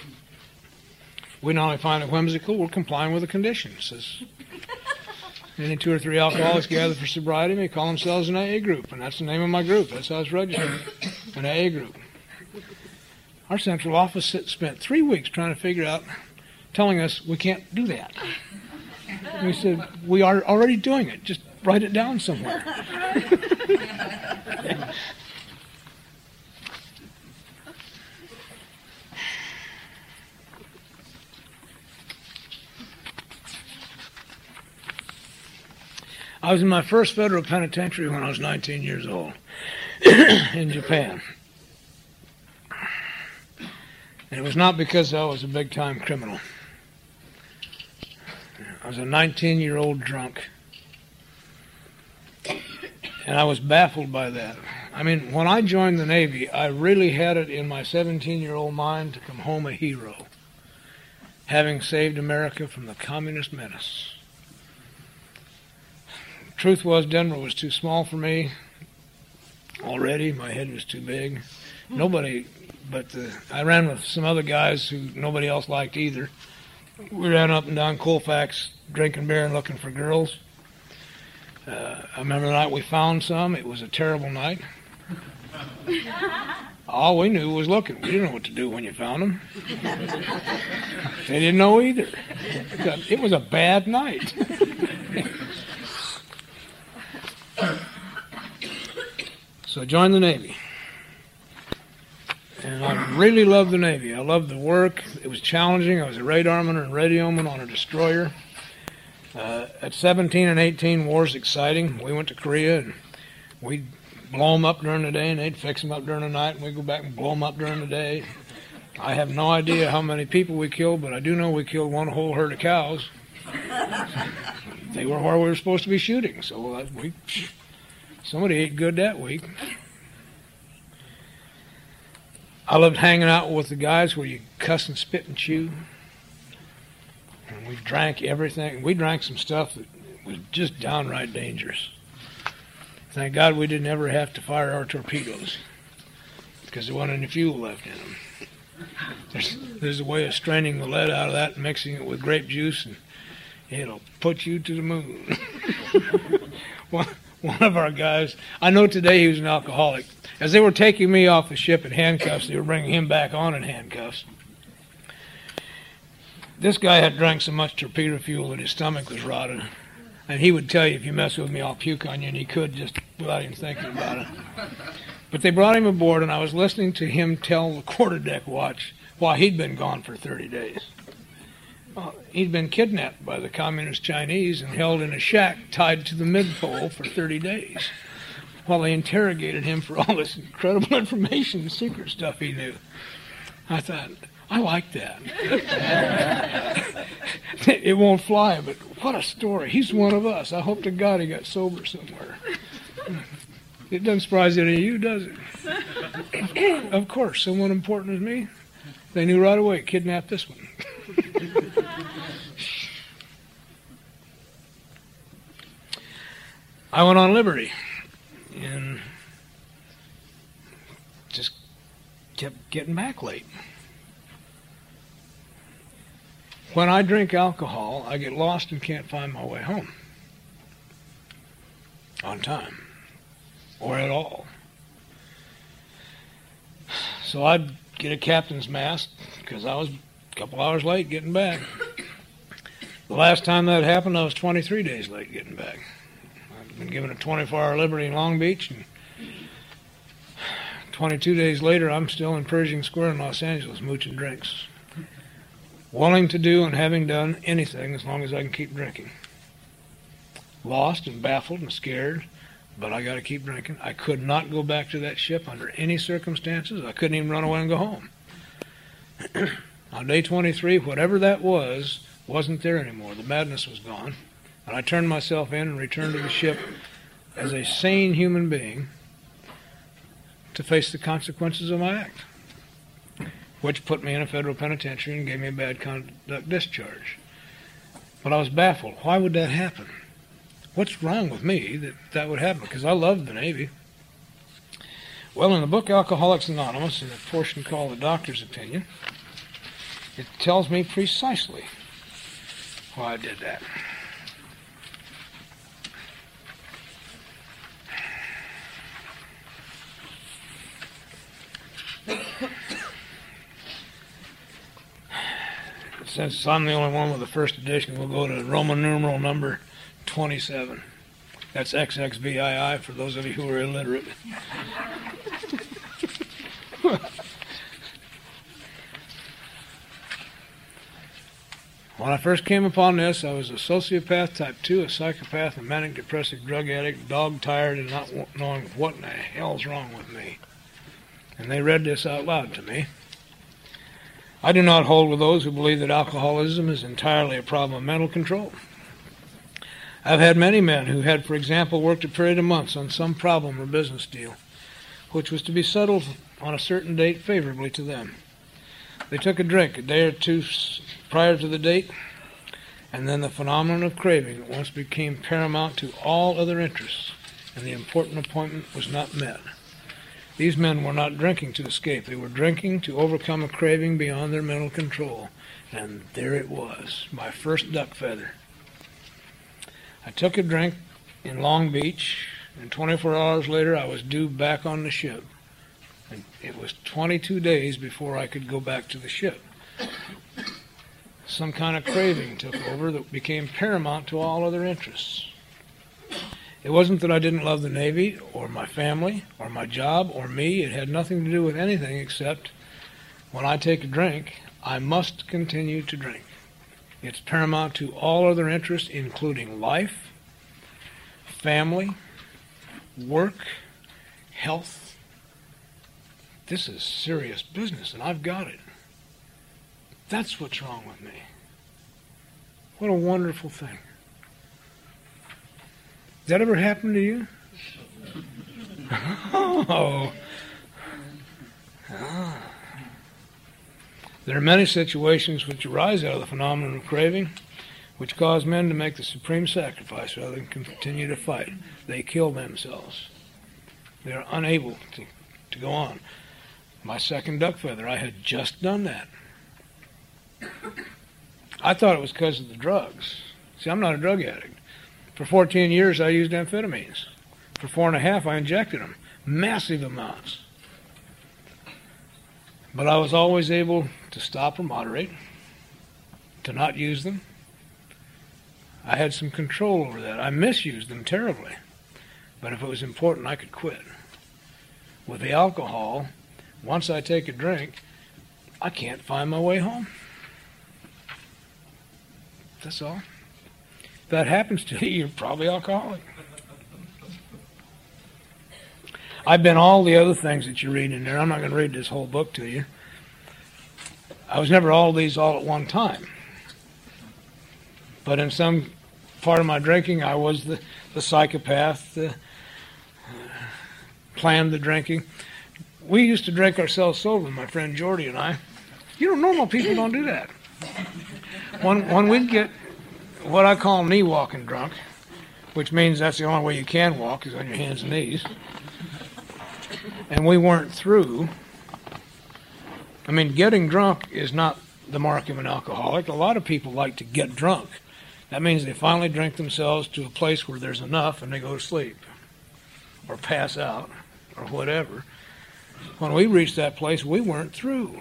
We not only find it whimsical, we're complying with the conditions. It says any 2 or 3 alcoholics gather for sobriety may call themselves an AA group, and that's the name of my group. That's how it's registered, an AA group. Our central office spent 3 weeks trying to figure out, telling us we can't do that. And we said, we are already doing it. Just write it down somewhere. I was in my first federal penitentiary when I was 19 years old in Japan. And it was not because I was a big-time criminal. I was a 19-year-old drunk. And I was baffled by that. I mean, when I joined the Navy, I really had it in my 17-year-old mind to come home a hero, having saved America from the communist menace. Truth was, Denver was too small for me already. My head was too big. I ran with some other guys who nobody else liked either. We ran up and down Colfax drinking beer and looking for girls. I remember the night we found some. It was a terrible night. All we knew was looking. We didn't know what to do when you found them. They didn't know either. It was a bad night. So I joined the Navy. And I really loved the Navy. I loved the work. It was challenging. I was a radarman and radioman on a destroyer. At 17 and 18, war's exciting. We went to Korea, and we'd blow them up during the day, and they'd fix them up during the night, and we'd go back and blow them up during the day. I have no idea how many people we killed, but I do know we killed one whole herd of cows. They were where we were supposed to be shooting, so somebody ate good that week. I loved hanging out with the guys where you cuss and spit and chew. And we drank everything. We drank some stuff that was just downright dangerous. Thank God we didn't ever have to fire our torpedoes because there wasn't any fuel left in them. There's a way of straining the lead out of that and mixing it with grape juice, and it'll put you to the moon. One of our guys, I know today he was an alcoholic. As they were taking me off the ship in handcuffs, they were bringing him back on in handcuffs. This guy had drank so much torpedo fuel that his stomach was rotted. And he would tell you, if you mess with me, I'll puke on you, and he could just without even thinking about it. But they brought him aboard, and I was listening to him tell the quarterdeck watch why he'd been gone for 30 days. Well, he'd been kidnapped by the communist Chinese and held in a shack tied to the midpole for 30 days while they interrogated him for all this incredible information and secret stuff he knew. I thought, I like that. It won't fly, but what a story. He's one of us. I hope to God he got sober somewhere. It doesn't surprise any of you, does it? Of course, someone important as me. They knew right away, kidnapped this one. I went on liberty and just kept getting back late. When I drink alcohol, I get lost and can't find my way home on time or at all. So I'd get a captain's mast because I was a couple hours late getting back. The last time that happened, I was 23 days late getting back. I'd been given a 24-hour liberty in Long Beach, and 22 days later, I'm still in Pershing Square in Los Angeles mooching drinks. Willing to do and having done anything as long as I can keep drinking. Lost and baffled and scared, but I got to keep drinking. I could not go back to that ship under any circumstances. I couldn't even run away and go home. On day 23, whatever that was wasn't there anymore. The madness was gone. And I turned myself in and returned to the ship as a sane human being to face the consequences of my act, which put me in a federal penitentiary and gave me a bad conduct discharge. But I was baffled. Why would that happen? What's wrong with me that that would happen? Because I loved the Navy. Well, in the book Alcoholics Anonymous, in a portion called The Doctor's Opinion, it tells me precisely why I did that. Since I'm the only one with the first edition, we'll go to Roman numeral number 27. That's XXVII for those of you who are illiterate. When I first came upon this, I was a sociopath type 2, a psychopath, a manic depressive drug addict, dog-tired, and not knowing what in the hell's wrong with me. And they read this out loud to me. I do not hold with those who believe that alcoholism is entirely a problem of mental control. I've had many men who had, for example, worked a period of months on some problem or business deal, which was to be settled on a certain date favorably to them. They took a drink a day or two prior to the date, and then the phenomenon of craving at once became paramount to all other interests, and the important appointment was not met. These men were not drinking to escape. They were drinking to overcome a craving beyond their mental control. And there it was, my first duck feather. I took a drink in Long Beach, and 24 hours later I was due back on the ship. And it was 22 days before I could go back to the ship. Some kind of craving took over that became paramount to all other interests. It wasn't that I didn't love the Navy, or my family, or my job, or me. It had nothing to do with anything except when I take a drink, I must continue to drink. It's paramount to all other interests, including life, family, work, health. This is serious business, and I've got it. That's what's wrong with me. What a wonderful thing. Has that ever happened to you? Oh. There are many situations which arise out of the phenomenon of craving, which cause men to make the supreme sacrifice rather than continue to fight. They kill themselves. They are unable to go on. My second duck feather, I had just done that. I thought it was because of the drugs. See, I'm not a drug addict. For 14 years, I used amphetamines. For 4.5, I injected them. Massive amounts. But I was always able to stop or moderate, to not use them. I had some control over that. I misused them terribly. But if it was important, I could quit. With the alcohol, once I take a drink, I can't find my way home. That's all. If that happens to you, you're probably alcoholic. I've been all the other things that you read in there. I'm not going to read this whole book to you. I was never all these all at one time. But in some part of my drinking, I was the psychopath, planned the drinking. We used to drink ourselves sober, my friend Jordy and I. You know, normal people don't do that. When we'd get what I call knee walking drunk, which means that's the only way you can walk is on your hands and knees, and we weren't through. I mean, getting drunk is not the mark of an alcoholic. A lot of people like to get drunk. That means they finally drink themselves to a place where there's enough and they go to sleep or pass out or whatever. When we reached that place, we weren't through.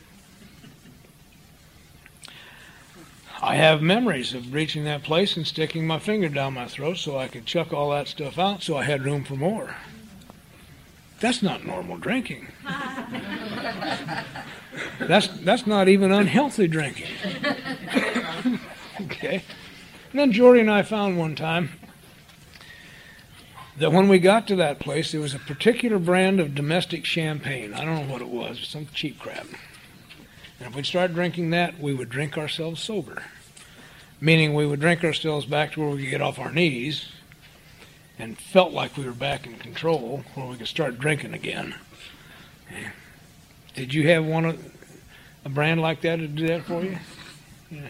I have memories of reaching that place and sticking my finger down my throat so I could chuck all that stuff out so I had room for more. That's not normal drinking. That's not even unhealthy drinking. Okay? And then Jordy and I found one time that when we got to that place, there was a particular brand of domestic champagne. I don't know what it was, some cheap crap. And if we'd start drinking that, we would drink ourselves sober. meaning we would drink ourselves back to where we could get off our knees and felt like we were back in control, where we could start drinking again. Did you have a brand like that to do that for you? Yeah.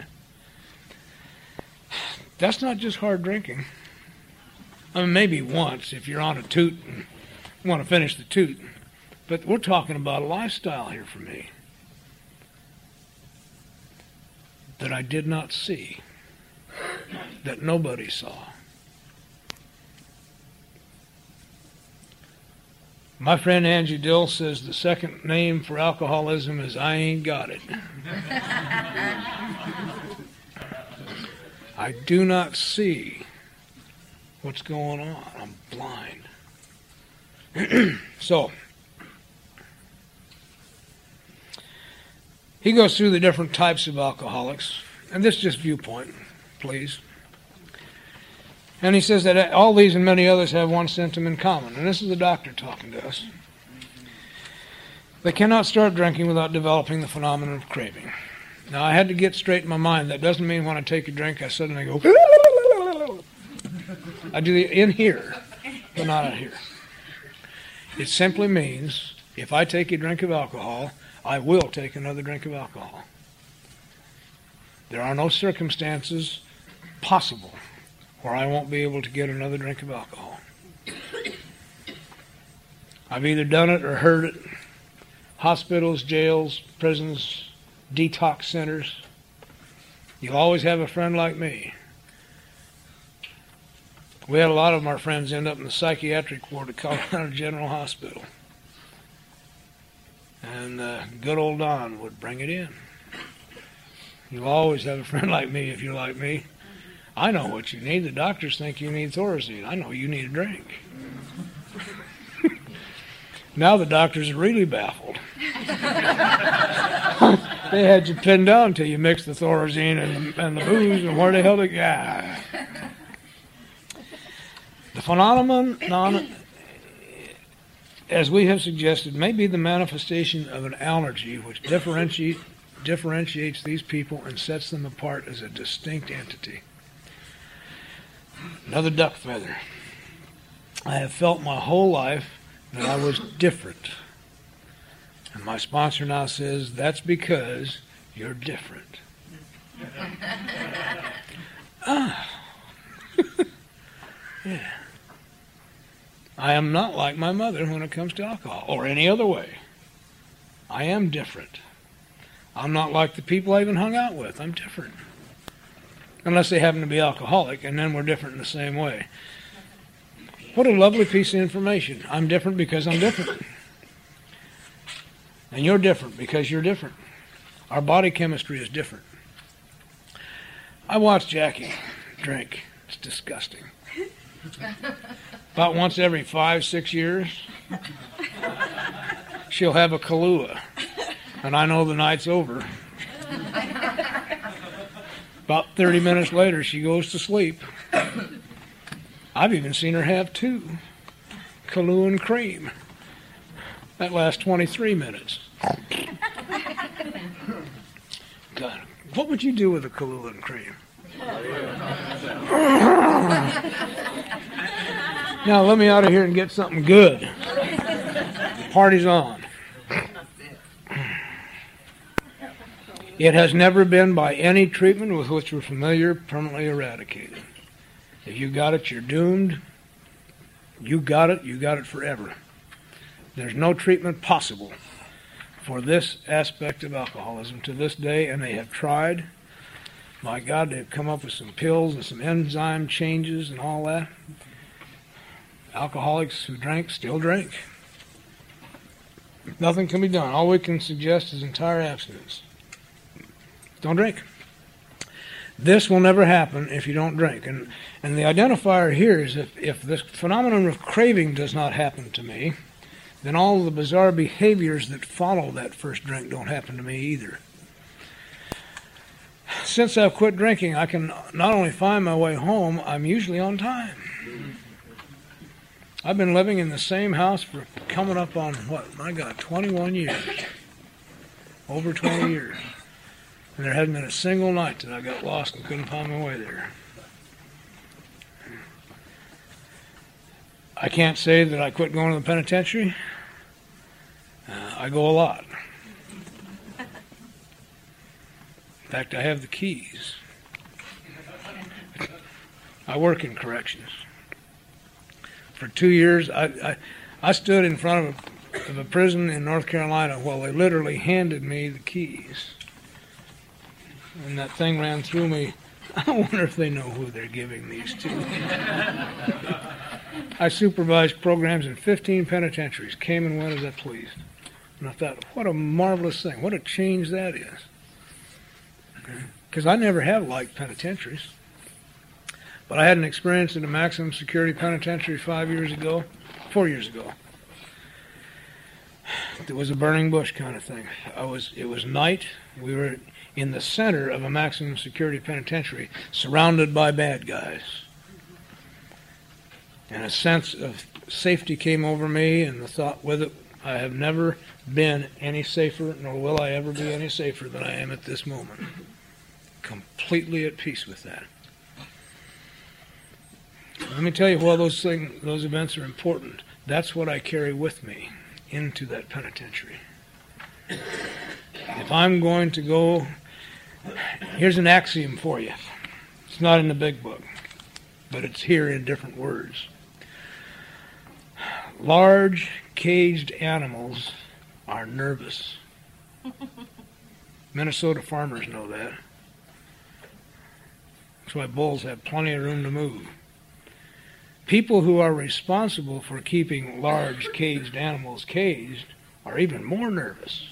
That's not just hard drinking. I mean, maybe once if you're on a toot and want to finish the toot. But we're talking about a lifestyle here for me that I did not see, that nobody saw. My friend Angie Dill says the second name for alcoholism is I ain't got it. I do not see what's going on. I'm blind. So, he goes through the different types of alcoholics, and this is just viewpoint, please. And he says that all these and many others have one symptom in common, and this is the doctor talking to us. They cannot start drinking without developing the phenomenon of craving. Now, I had to get straight in my mind. That doesn't mean when I take a drink, I suddenly go, I do the in here, but not out here. It simply means if I take a drink of alcohol, I will take another drink of alcohol. There are no circumstances possible where I won't be able to get another drink of alcohol. I've either done it or heard it. Hospitals, jails, prisons, detox centers. You'll always have a friend like me. We had a lot of our friends end up in the psychiatric ward at Colorado General Hospital. And good old Don would bring it in. You'll always have a friend like me if you're like me. I know what you need. The doctors think you need Thorazine. I know you need a drink. Now the doctors are really baffled. They had you pinned down until you mixed the Thorazine and the booze, and where the hell did the phenomenon, as we have suggested, may be the manifestation of an allergy which differentiates these people and sets them apart as a distinct entity. Another duck feather. I have felt my whole life that I was different. And my sponsor now says, that's because you're different. Yeah. I am not like my mother when it comes to alcohol, or any other way. I am different. I'm not like the people I even hung out with. I'm different. Unless they happen to be alcoholic, and then we're different in the same way. What a lovely piece of information. I'm different because I'm different. And you're different because you're different. Our body chemistry is different. I watch Jackie drink. It's disgusting. About once every 5-6 years, she'll have a Kahlua, and I know the night's over. About 30 minutes later, she goes to sleep. I've even seen her have 2 Kahlua and cream. That lasts 23 minutes. God, what would you do with a Kahlua and cream? Now let me out of here and get something good. The party's on. It has never been by any treatment with which we're familiar permanently eradicated. If you got it, you're doomed. You got it forever. There's no treatment possible for this aspect of alcoholism to this day, and they have tried. My God, they've come up with some pills and some enzyme changes and all that. Alcoholics who drank still drink. Nothing can be done. All we can suggest is entire abstinence. Don't drink. This will never happen if you don't drink. And the identifier here is if this phenomenon of craving does not happen to me, then all the bizarre behaviors that follow that first drink don't happen to me either. Since I've quit drinking, I can not only find my way home, I'm usually on time. I've been living in the same house for coming up on, 21 years. Over 20 years. And there hasn't been a single night that I got lost and couldn't find my way there. I can't say that I quit going to the penitentiary. I go a lot. In fact, I have the keys. I work in corrections. For 2 years, I stood in front of a prison in North Carolina while they literally handed me the keys. And that thing ran through me. I wonder if they know who they're giving these to. I supervised programs in 15 penitentiaries, came and went as I pleased. And I thought, what a marvelous thing. What a change that is. Because I never have liked penitentiaries. But I had an experience in a maximum security penitentiary 4 years ago. It was a burning bush kind of thing. It was night. We were in the center of a maximum security penitentiary, surrounded by bad guys. And a sense of safety came over me, and the thought with it, I have never been any safer, nor will I ever be any safer than I am at this moment. Completely at peace with that. Let me tell you why those events are important. That's what I carry with me into that penitentiary. If I'm going to go, here's an axiom for you. It's not in the big book, but it's here in different words. Large, caged animals are nervous. Minnesota farmers know that. That's why bulls have plenty of room to move. People who are responsible for keeping large, caged animals caged are even more nervous.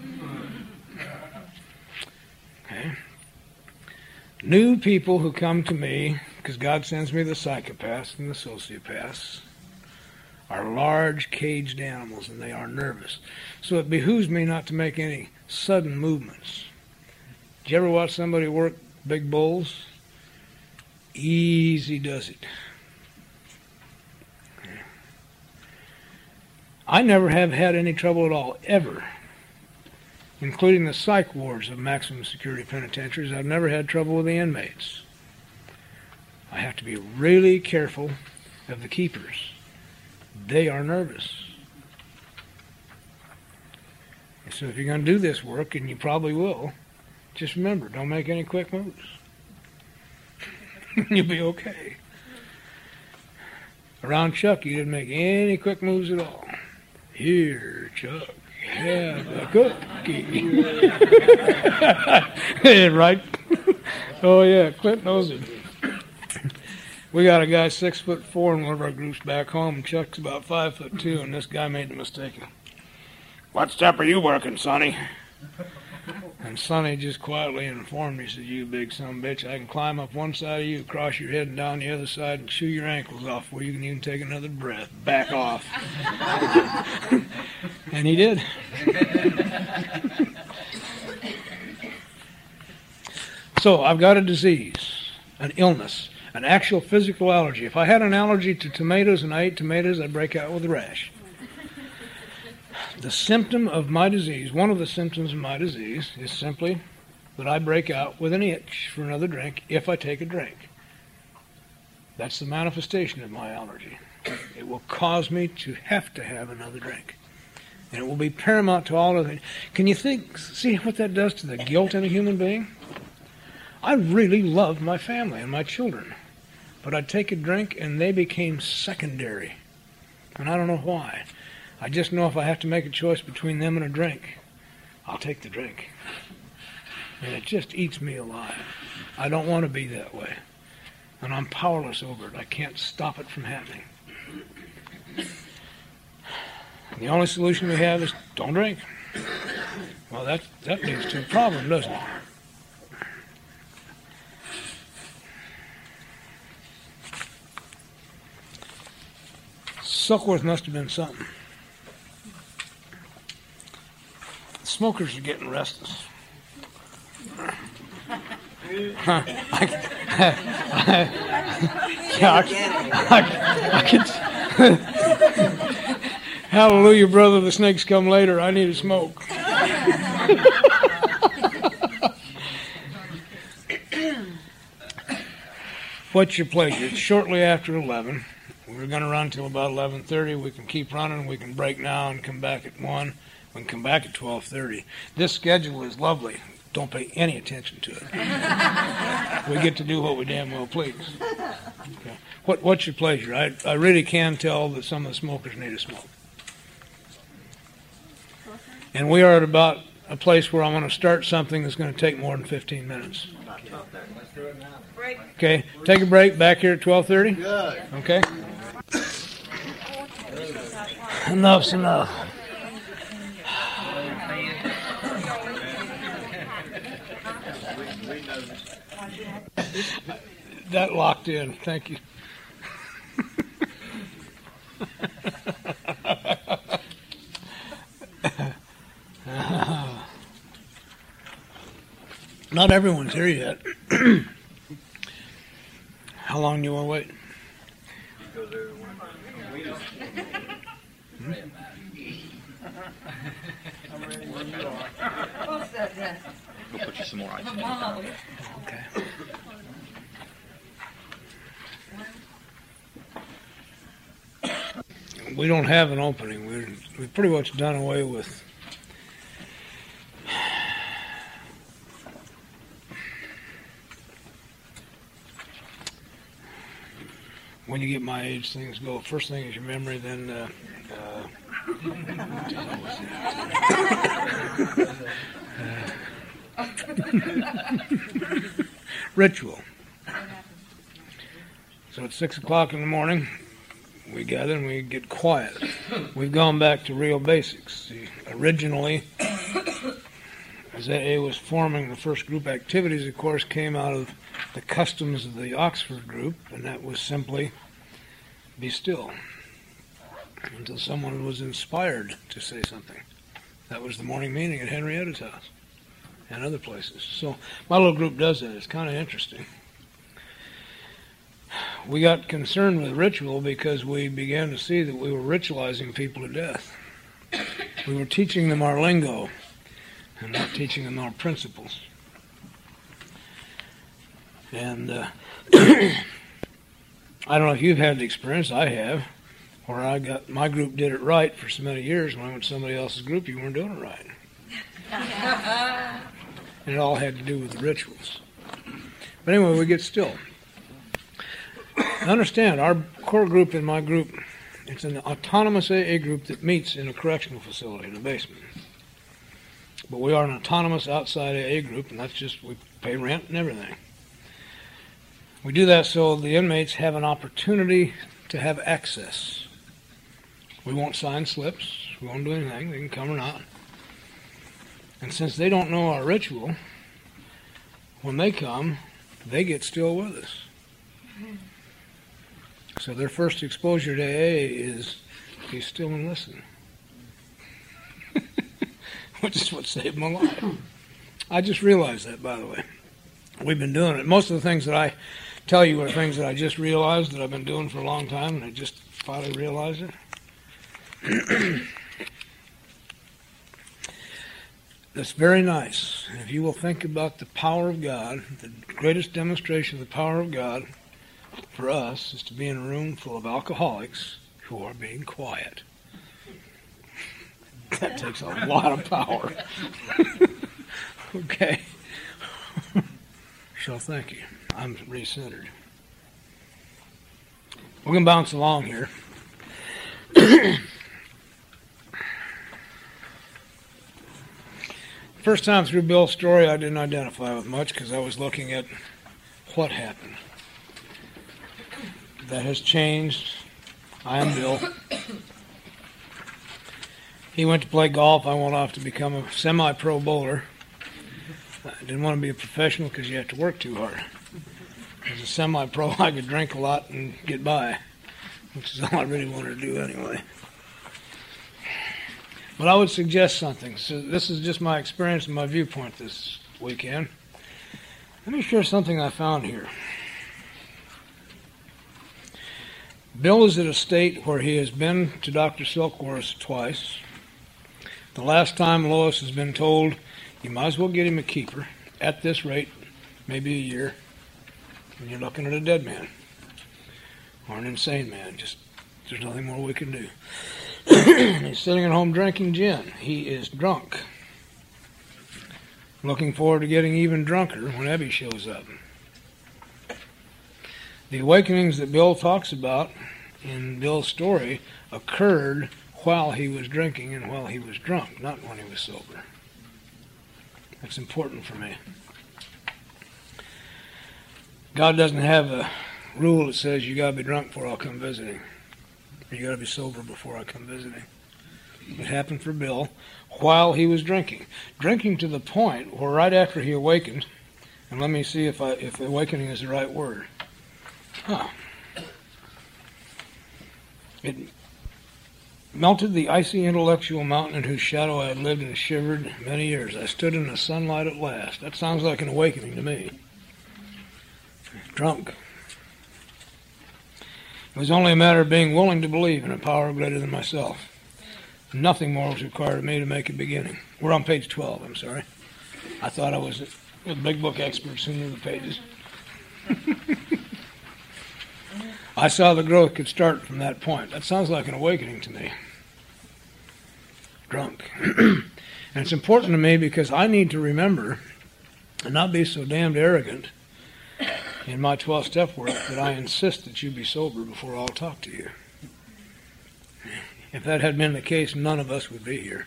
Okay? New people who come to me, because God sends me the psychopaths and the sociopaths, are large, caged animals, and they are nervous. So it behooves me not to make any sudden movements. Did you ever watch somebody work big bulls? Easy does it. I never have had any trouble at all, ever, including the psych wards of maximum security penitentiaries. I've never had trouble with the inmates. I have to be really careful of the keepers. They are nervous. So if you're going to do this work, and you probably will, just remember, don't make any quick moves. You'll be okay. Around Chuck, you didn't make any quick moves at all. Here, Chuck, have a cookie. Right? Oh, yeah, Clint knows it. We got a guy 6'4" in one of our groups back home, and Chuck's about 5'2", and this guy made the mistake. What step are you working, Sonny? And Sonny just quietly informed me, he said, you big son of a bitch, I can climb up one side of you, cross your head and down the other side, and chew your ankles off before you can even take another breath. Back off. And he did. So I've got a disease, an illness, an actual physical allergy. If I had an allergy to tomatoes and I ate tomatoes, I'd break out with a rash. The symptom of my disease, one of the symptoms of my disease, is simply that I break out with an itch for another drink if I take a drink. That's the manifestation of my allergy. It will cause me to have another drink. And it will be paramount to all of it. Can you see what that does to the guilt in a human being? I really loved my family and my children. But I'd take a drink and they became secondary. And I don't know why. I just know if I have to make a choice between them and a drink, I'll take the drink. And it just eats me alive. I don't want to be that way. And I'm powerless over it. I can't stop it from happening. And the only solution we have is don't drink. Well, that leads to a problem, doesn't it? Suckworth must have been something. Smokers are getting restless. Hallelujah, brother, the snakes come later. I need a smoke. What's your pleasure? It's shortly after 11. We're going to run till about 11:30. We can keep running. We can break now and come back at 1. We can come back at 12:30. This schedule is lovely. Don't pay any attention to it. We get to do what we damn well please. Okay. What's your pleasure? I really can tell that some of the smokers need a smoke. And we are at about a place where I'm going to start something that's going to take more than 15 minutes. Okay, take a break back here at 12:30. Good. Okay. Enough's enough. That locked in. Thank you. Not everyone's here yet. How long do you want to wait? We'll put you some more ice. Okay. We don't have an opening. We've pretty much done away with when you get my age, things go. First thing is your memory, then ritual. So at 6 o'clock in the morning, we gather and we get quiet. We've gone back to real basics. See, originally, as AA was forming, the first group activities, of course, came out of the customs of the Oxford group, and that was simply be still until someone was inspired to say something. That was the morning meeting at Henrietta's house and other places. So my little group does that. It's kind of interesting. We got concerned with ritual because we began to see that we were ritualizing people to death. We were teaching them our lingo and not teaching them our principles. And I don't know if you've had the experience, I have, where my group did it right for so many years. When I went to somebody else's group, you weren't doing it right. And it all had to do with the rituals. But anyway, we get still. Understand, our core group in my group, it's an autonomous AA group that meets in a correctional facility in the basement. But we are an autonomous outside AA group, and that's just, we pay rent and everything. We do that so the inmates have an opportunity to have access. We won't sign slips, we won't do anything, they can come or not. And since they don't know our ritual, when they come, they get still with us. So their first exposure to AA is be still and listen. Which is what saved my life. I just realized that, by the way. We've been doing it. Most of the things that I tell you are things that I just realized that I've been doing for a long time, and I just finally realized it. That's very nice. And if you will think about the power of God, the greatest demonstration of the power of God for us is to be in a room full of alcoholics who are being quiet. That takes a lot of power. Okay. So thank you. I'm recentered. We're going to bounce along here. First time through Bill's story, I didn't identify with much because I was looking at what happened. That has changed. I am Bill. He went to play golf. I went off to become a semi-pro bowler. I didn't want to be a professional because you have to work too hard. As a semi-pro, I could drink a lot and get by, which is all I really wanted to do anyway. But I would suggest something. So this is just my experience and my viewpoint this weekend. Let me share something I found here. Bill is at a state where he has been to Dr. Silkworth twice. The last time Lois has been told, you might as well get him a keeper. At this rate, maybe a year. when you're looking at a dead man or an insane man. Just there's nothing more we can do. He's sitting at home drinking gin. He is drunk. Looking forward to getting even drunker when Abby shows up. The awakenings that Bill talks about in Bill's story occurred while he was drinking and while he was drunk, not when he was sober. That's important for me. God doesn't have a rule that says you got to be drunk before I'll come visiting. Or you got to be sober before I come visiting. It happened for Bill while he was drinking. Drinking to the point where right after he awakened, and let me see if awakening is the right word. It melted the icy intellectual mountain in whose shadow I had lived and shivered many years. I stood in the sunlight at last. That sounds like an awakening to me. Drunk. It was only a matter of being willing to believe in a power greater than myself. Nothing more was required of me to make a beginning. We're on page 12, I'm sorry. I thought I was a big book expert who knew the pages. I saw the growth could start from that point. That sounds like an awakening to me. Drunk. And it's important to me because I need to remember and not be so damned arrogant in my 12-step work that I insist that you be sober before I'll talk to you. If that had been the case, none of us would be here.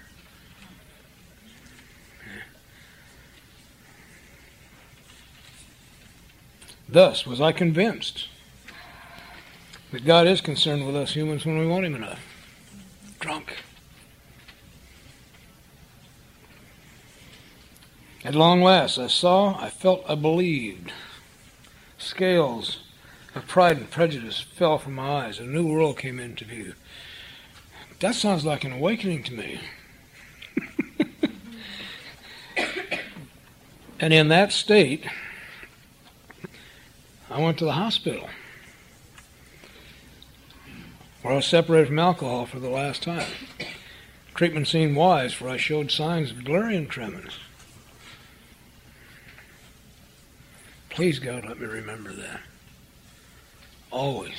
Thus was I convinced that God is concerned with us humans when we want Him enough. Drunk. At long last, I saw, I felt, I believed. Scales of pride and prejudice fell from my eyes. A new world came into view. That sounds like an awakening to me. And in that state, I went to the hospital, where I was separated from alcohol for the last time. Treatment seemed wise, for I showed signs of delirium tremens. Please, God, let me remember that. Always.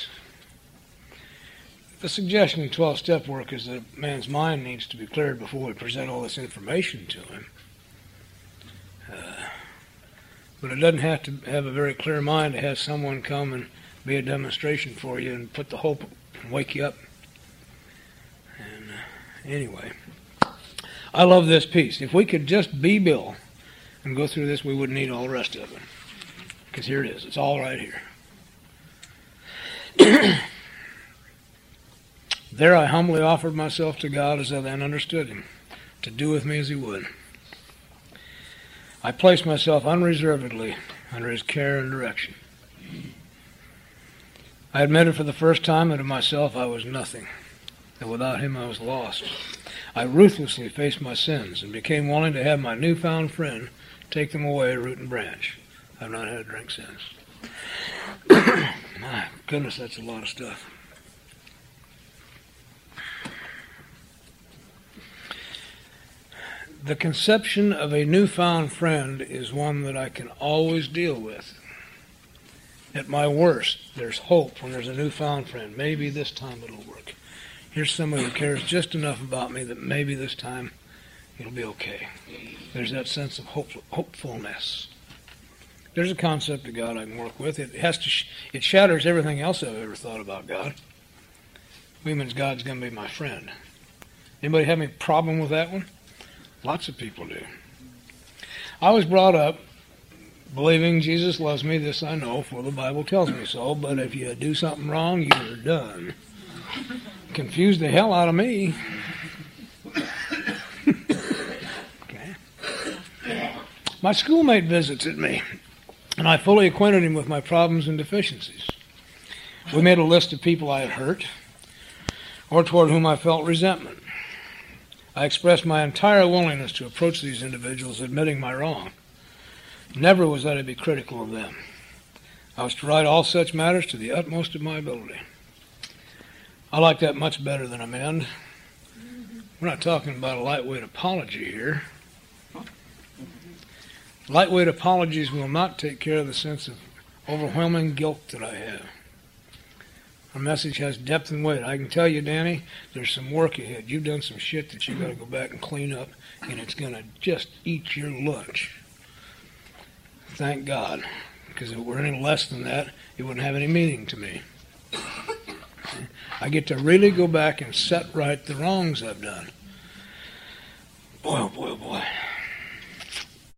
The suggestion in 12-step work is that a man's mind needs to be cleared before we present all this information to him. But it doesn't have to have a very clear mind to have someone come and be a demonstration for you and put the hope and wake you up. And anyway, I love this piece. If we could just be Bill and go through this, we wouldn't need all the rest of it. Because here it is. It's all right here. There I humbly offered myself to God as I then understood Him, to do with me as He would. I placed myself unreservedly under His care and direction. I admitted for the first time that of myself I was nothing, that without Him I was lost. I ruthlessly faced my sins and became willing to have my newfound friend take them away root and branch. I've not had a drink since. My goodness, that's a lot of stuff. The conception of a newfound friend is one that I can always deal with. At my worst, there's hope when there's a newfound friend. Maybe this time it'll work. Here's somebody who cares just enough about me that maybe this time it'll be okay. There's that sense of hopefulness. There's a concept of God I can work with. It shatters everything else I've ever thought about God. It means God's going to be my friend. Anybody have any problem with that one? Lots of people do. I was brought up believing Jesus loves me, this I know, for the Bible tells me so, but if you do something wrong, you're done. Confused the hell out of me. Okay. My schoolmate visits me, and I fully acquainted him with my problems and deficiencies. We made a list of people I had hurt, or toward whom I felt resentment. I expressed my entire willingness to approach these individuals, admitting my wrong. Never was I to be critical of them. I was to write all such matters to the utmost of my ability. I like that much better than amend. We're not talking about a lightweight apology here. Lightweight apologies will not take care of the sense of overwhelming guilt that I have. Our message has depth and weight. I can tell you, Danny, there's some work ahead. You've done some shit that you got to go back and clean up, and it's going to just eat your lunch. Thank God, because if it were any less than that, it wouldn't have any meaning to me. I get to really go back and set right the wrongs I've done. Boy, oh boy, oh boy.